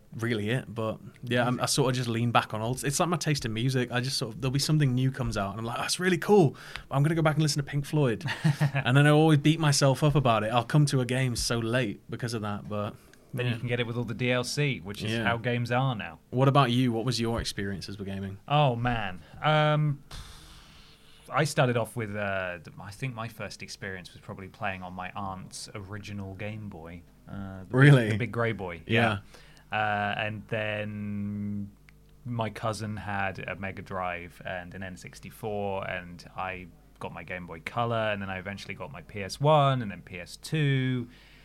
really it. But yeah, I'm, I sort of just lean back on old. It's like my taste in music. I just sort of, there'll be something new comes out, and I'm like, oh, that's really cool. I'm going to go back and listen to Pink Floyd. And then I always beat myself up about it. I'll come to a game so late because of that. But then yeah. you can get it with all the D L C, which is Yeah. how games are now. What about you? What was your experiences with gaming? Oh, man. Um, I started off with, uh, I think my first experience was probably playing on my aunt's original Game Boy. Uh, the Really? Big, the big grey boy. Yeah. Uh, and then my cousin had a Mega Drive and an N sixty-four, and I got my Game Boy Color, and then I eventually got my P S one and then P S two.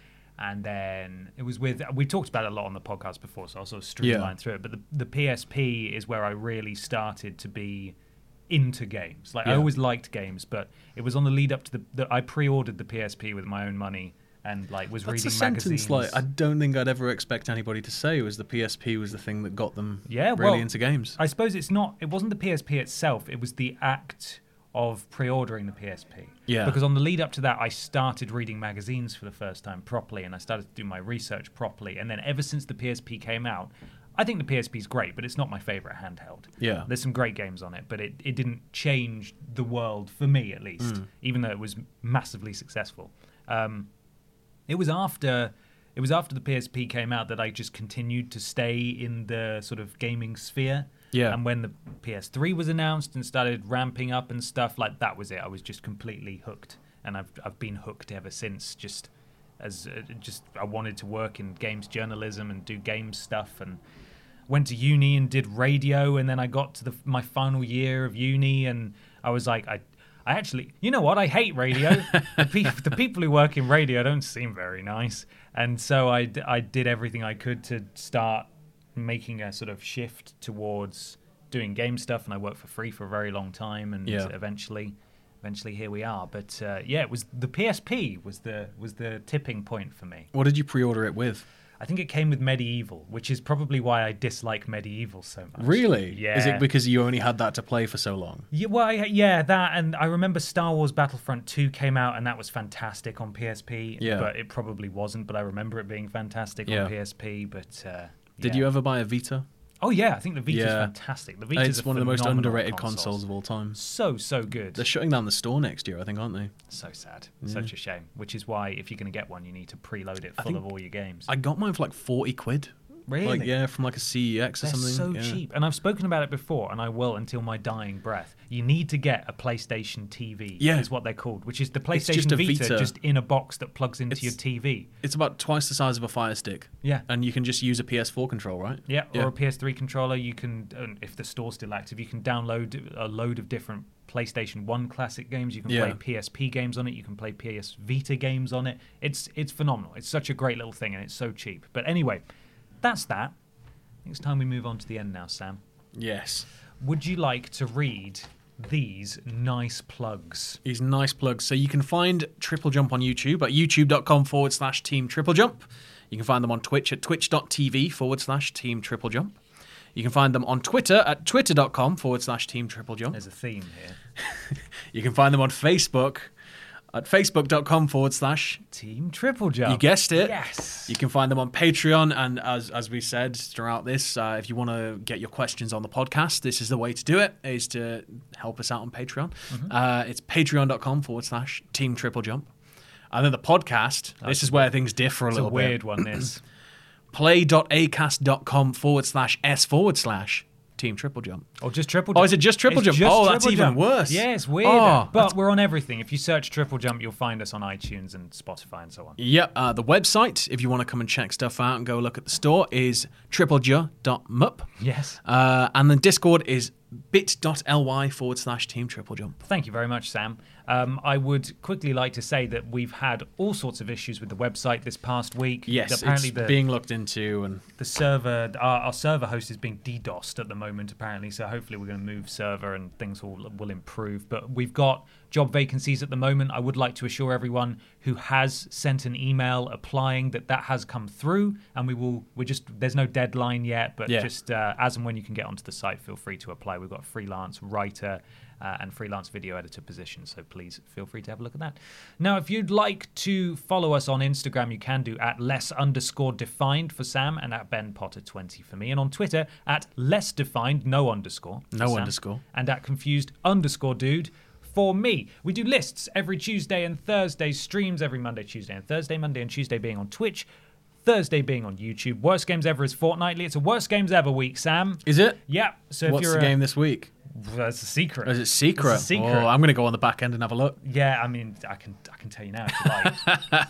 And then it was with, we talked about it a lot on the podcast before, so I'll sort of streamline Yeah. through it. But the, the P S P is where I really started to be into games. Like I Yeah. always liked games, but it was on the lead up to the, the I pre-ordered the P S P with my own money and like was That's reading a sentence magazines. like I don't think I'd ever expect anybody to say was the P S P was the thing that got them Yeah, really well, into games. I suppose it's not. It wasn't the P S P itself. It was the act of pre-ordering the P S P. Yeah. Because on the lead up to that, I started reading magazines for the first time properly, and I started to do my research properly. And then ever since the P S P came out, I think the P S P is great, but it's not my favorite handheld. Yeah. There's some great games on it, but it, it didn't change the world for me, at least, Mm. even though it was massively successful. Um, it was after it was after the P S P came out that I just continued to stay in the sort of gaming sphere. Yeah. And when the P S three was announced and started ramping up and stuff, like that was it. I was just completely hooked, and I've I've been hooked ever since. Just as uh, just I wanted to work in games journalism and do game stuff, and went to uni and did radio, and then I got to the my final year of uni, and I was like, I I actually, you know what? I hate radio. the, pe- the people who work in radio don't seem very nice, and so I d- I did everything I could to start making a sort of shift towards doing game stuff, and I worked for free for a very long time, and Yeah. eventually eventually here we are. But uh, yeah, it was the P S P was the was the tipping point for me. What did you pre-order it with? I think it came with Medieval, which is probably why I dislike Medieval so much. Really? Yeah. Is it because you only had that to play for so long? Yeah, well, I- yeah, that, and I remember Star Wars Battlefront two came out, and that was fantastic on P S P. Yeah. But it probably wasn't. But I remember it being fantastic Yeah. on P S P. But uh, Did yeah. you ever buy a Vita? Oh yeah, I think the Vita's Yeah. fantastic. The Vita's It's a one of the most phenomenal underrated console. consoles of all time. So so good. They're shutting down the store next year, I think, aren't they? So sad. Such a shame. Which is why if you're going to get one, you need to preload it full think of all your games. I got mine for like forty quid. Really? Like, yeah, from like a C E X or They're something. so yeah. cheap. And I've spoken about it before, and I will until my dying breath. You need to get a PlayStation T V, Yeah. is what they're called, which is the It's PlayStation just a Vita, Vita. just in a box that plugs into It's- your T V. It's about twice the size of a Fire Stick. Yeah. And you can just use a P S four control, right? Yeah, Yeah. or a P S three controller. You can, uh, if the store's still active, you can download a load of different PlayStation one classic games. You can Yeah. play P S P games on it. You can play P S Vita games on it. It's it's phenomenal. It's such a great little thing, and it's so cheap. But anyway, that's that. I think it's time we move on to the end now, Sam. Yes. Would you like to read these nice plugs? These nice plugs. So you can find Triple Jump on YouTube at youtube.com forward slash Team Triple Jump. You can find them on Twitch at twitch.tv forward slash Team Triple Jump. You can find them on Twitter at twitter.com forward slash Team Triple Jump. There's a theme here. You can find them on Facebook at facebook.com forward slash Team Triple Jump. You guessed it. Yes. You can find them on Patreon, and as as we said throughout this, uh, if you want to get your questions on the podcast, this is the way to do it, is to help us out on Patreon. Mm-hmm. Uh, it's patreon.com forward slash Team Triple Jump. And then the podcast, this is where things differ a It's a little weird bit. one, this. Play.acast.com forward slash S forward slash Team Triple Jump. Or just Triple Jump. Oh, is it just Triple It's Jump? just Oh, that's Triple even Jump. worse. Yeah, it's weird. Oh, but we're on everything. If you search Triple Jump, you'll find us on iTunes and Spotify and so on. Yep, uh, the website, if you want to come and check stuff out and go look at the store, is triplej dot mup. Yes. Uh, and then Discord is bit.ly forward slash Team Triple Jump. Thank you very much, Sam. Um, I would quickly like to say that we've had all sorts of issues with the website this past week. Yes, apparently it's the, being looked into. And the server, our, our server host is being DDoSed at the moment, apparently. So hopefully we're going to move server and things will will improve. But we've got job vacancies at the moment. I would like to assure everyone who has sent an email applying that that has come through, and we will. We're just there's no deadline yet, but Yeah. just uh, as and when you can get onto the site, feel free to apply. We've got a freelance writer uh, and freelance video editor positions. So please feel free to have a look at that. Now, if you'd like to follow us on Instagram, you can do at less underscore defined for Sam and at Ben Potter twenty for me. And on Twitter, at less defined, no underscore. No Sam, underscore. And at confused underscore dude for me. We do lists every Tuesday and Thursday, streams every Monday, Tuesday and Thursday, Monday and Tuesday being on Twitch, Thursday being on YouTube. Worst Games Ever is fortnightly. It's a Worst Games Ever week, Sam. Is it? Yeah. So if What's you're the a, game this week? That's a secret. Is it secret? It's a secret. Oh, I'm going to go on the back end and have a look. Yeah, I mean, I can I can tell you now if you like.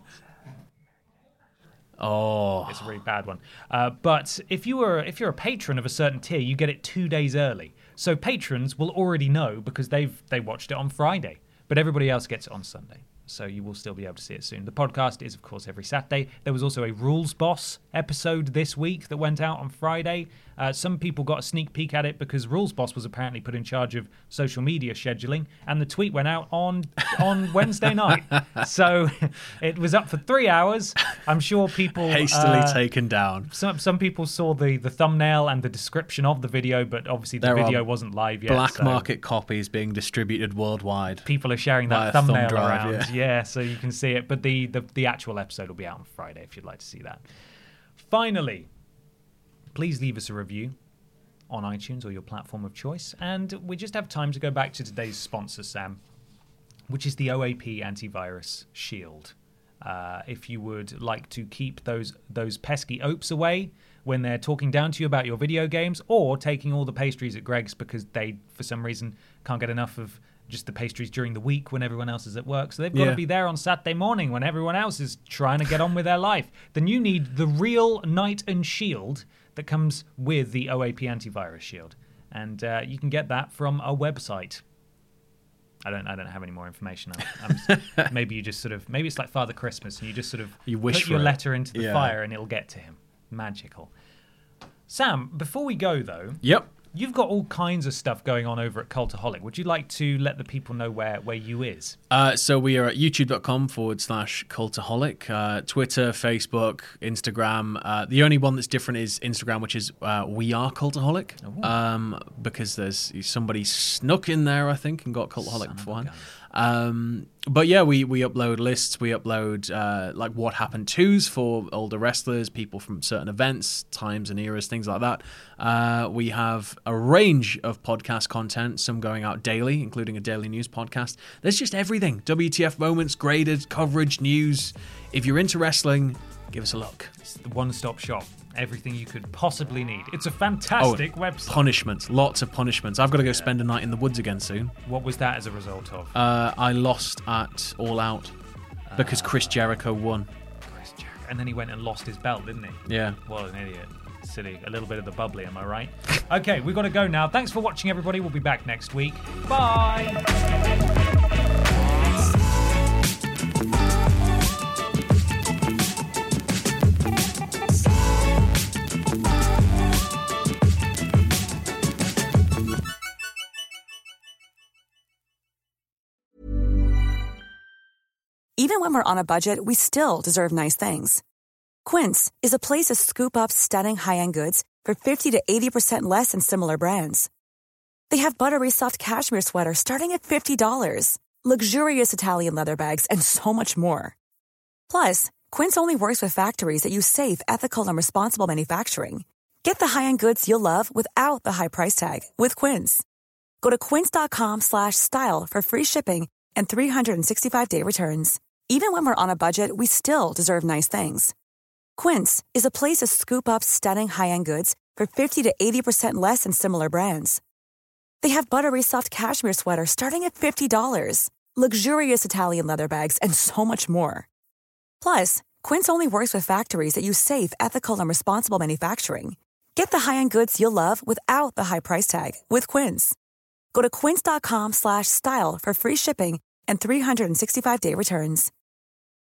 Oh, It's a really bad one. Uh, but if you were if you're a patron of a certain tier, you get it two days early. So patrons will already know because they've they watched it on Friday, but everybody else gets it on Sunday. So you will still be able to see it soon. The podcast is, of course, every Saturday. There was also a Rules Boss episode this week that went out on Friday. Uh, some people got a sneak peek at it because Rules Boss was apparently put in charge of social media scheduling, and the tweet went out on on Wednesday night. So it was up for three hours. I'm sure people hastily uh, taken down. Some some people saw the, the thumbnail and the description of the video, but obviously the There are video wasn't live yet. Black so market copies being distributed worldwide. people are sharing Via that thumb thumbnail drive, around. yeah. Yeah, so you can see it. But the, the, the actual episode will be out on Friday if you'd like to see that. Finally, please leave us a review on iTunes or your platform of choice. And we just have time to go back to today's sponsor, Sam, which is the O A P Antivirus Shield. Uh, if you would like to keep those those pesky opes away when they're talking down to you about your video games, or taking all the pastries at Greg's because they, for some reason, can't get enough of just the pastries during the week when everyone else is at work. So they've got Yeah. to be there on Saturday morning when everyone else is trying to get on with their life. Then you need the real Knight and Shield that comes with the O A P Antivirus Shield. And uh, you can get that from a website. I don't I don't have any more information. I'm, I'm just, maybe you just sort of, maybe it's like Father Christmas and you just sort of You wish put for your it. letter into the Yeah. fire and it'll get to him. Magical. Sam, before we go though, Yep. you've got all kinds of stuff going on over at Cultaholic. Would you like to let the people know where, where you is? Uh, so we are at youtube.com forward slash cultaholic, uh, Twitter, Facebook, Instagram. Uh, the only one that's different is Instagram, which is uh, We Are Cultaholic, um, because there's somebody snuck in there, I think, and got Cultaholic beforehand. Um, but yeah, we, we upload lists, we upload uh, like what happened twos for older wrestlers, people from certain events, times and eras, things like that. Uh, we have a range of podcast content, some going out daily, including a daily news podcast. There's just everything. W T F moments, graded, coverage, news. If you're into wrestling, give us a look. It's the one-stop shop. Everything you could possibly need. It's a fantastic website. Punishments, lots of punishments. I've got to go spend a night in the woods again soon. What was that as a result of? Uh, I lost at All Out because Chris Jericho won. Chris Jericho. And then he went and lost his belt, didn't he? Yeah. What an idiot. Silly. A little bit of the bubbly, am I right? Okay, we've got to go now. Thanks for watching, everybody. We'll be back next week. Bye! Even when we're on a budget, we still deserve nice things. Quince is a place to scoop up stunning high-end goods for fifty to eighty percent less than similar brands. They have buttery soft cashmere sweaters starting at fifty dollars, luxurious Italian leather bags, and so much more. Plus, Quince only works with factories that use safe, ethical, and responsible manufacturing. Get the high-end goods you'll love without the high price tag with Quince. Go to quince.com slash style for free shipping and three sixty-five day returns. Even when we're on a budget, we still deserve nice things. Quince is a place to scoop up stunning high-end goods for fifty to eighty percent less than similar brands. They have buttery soft cashmere sweaters starting at fifty dollars, luxurious Italian leather bags, and so much more. Plus, Quince only works with factories that use safe, ethical, and responsible manufacturing. Get the high-end goods you'll love without the high price tag with Quince. Go to quince.com slash style for free shipping and three sixty-five day returns.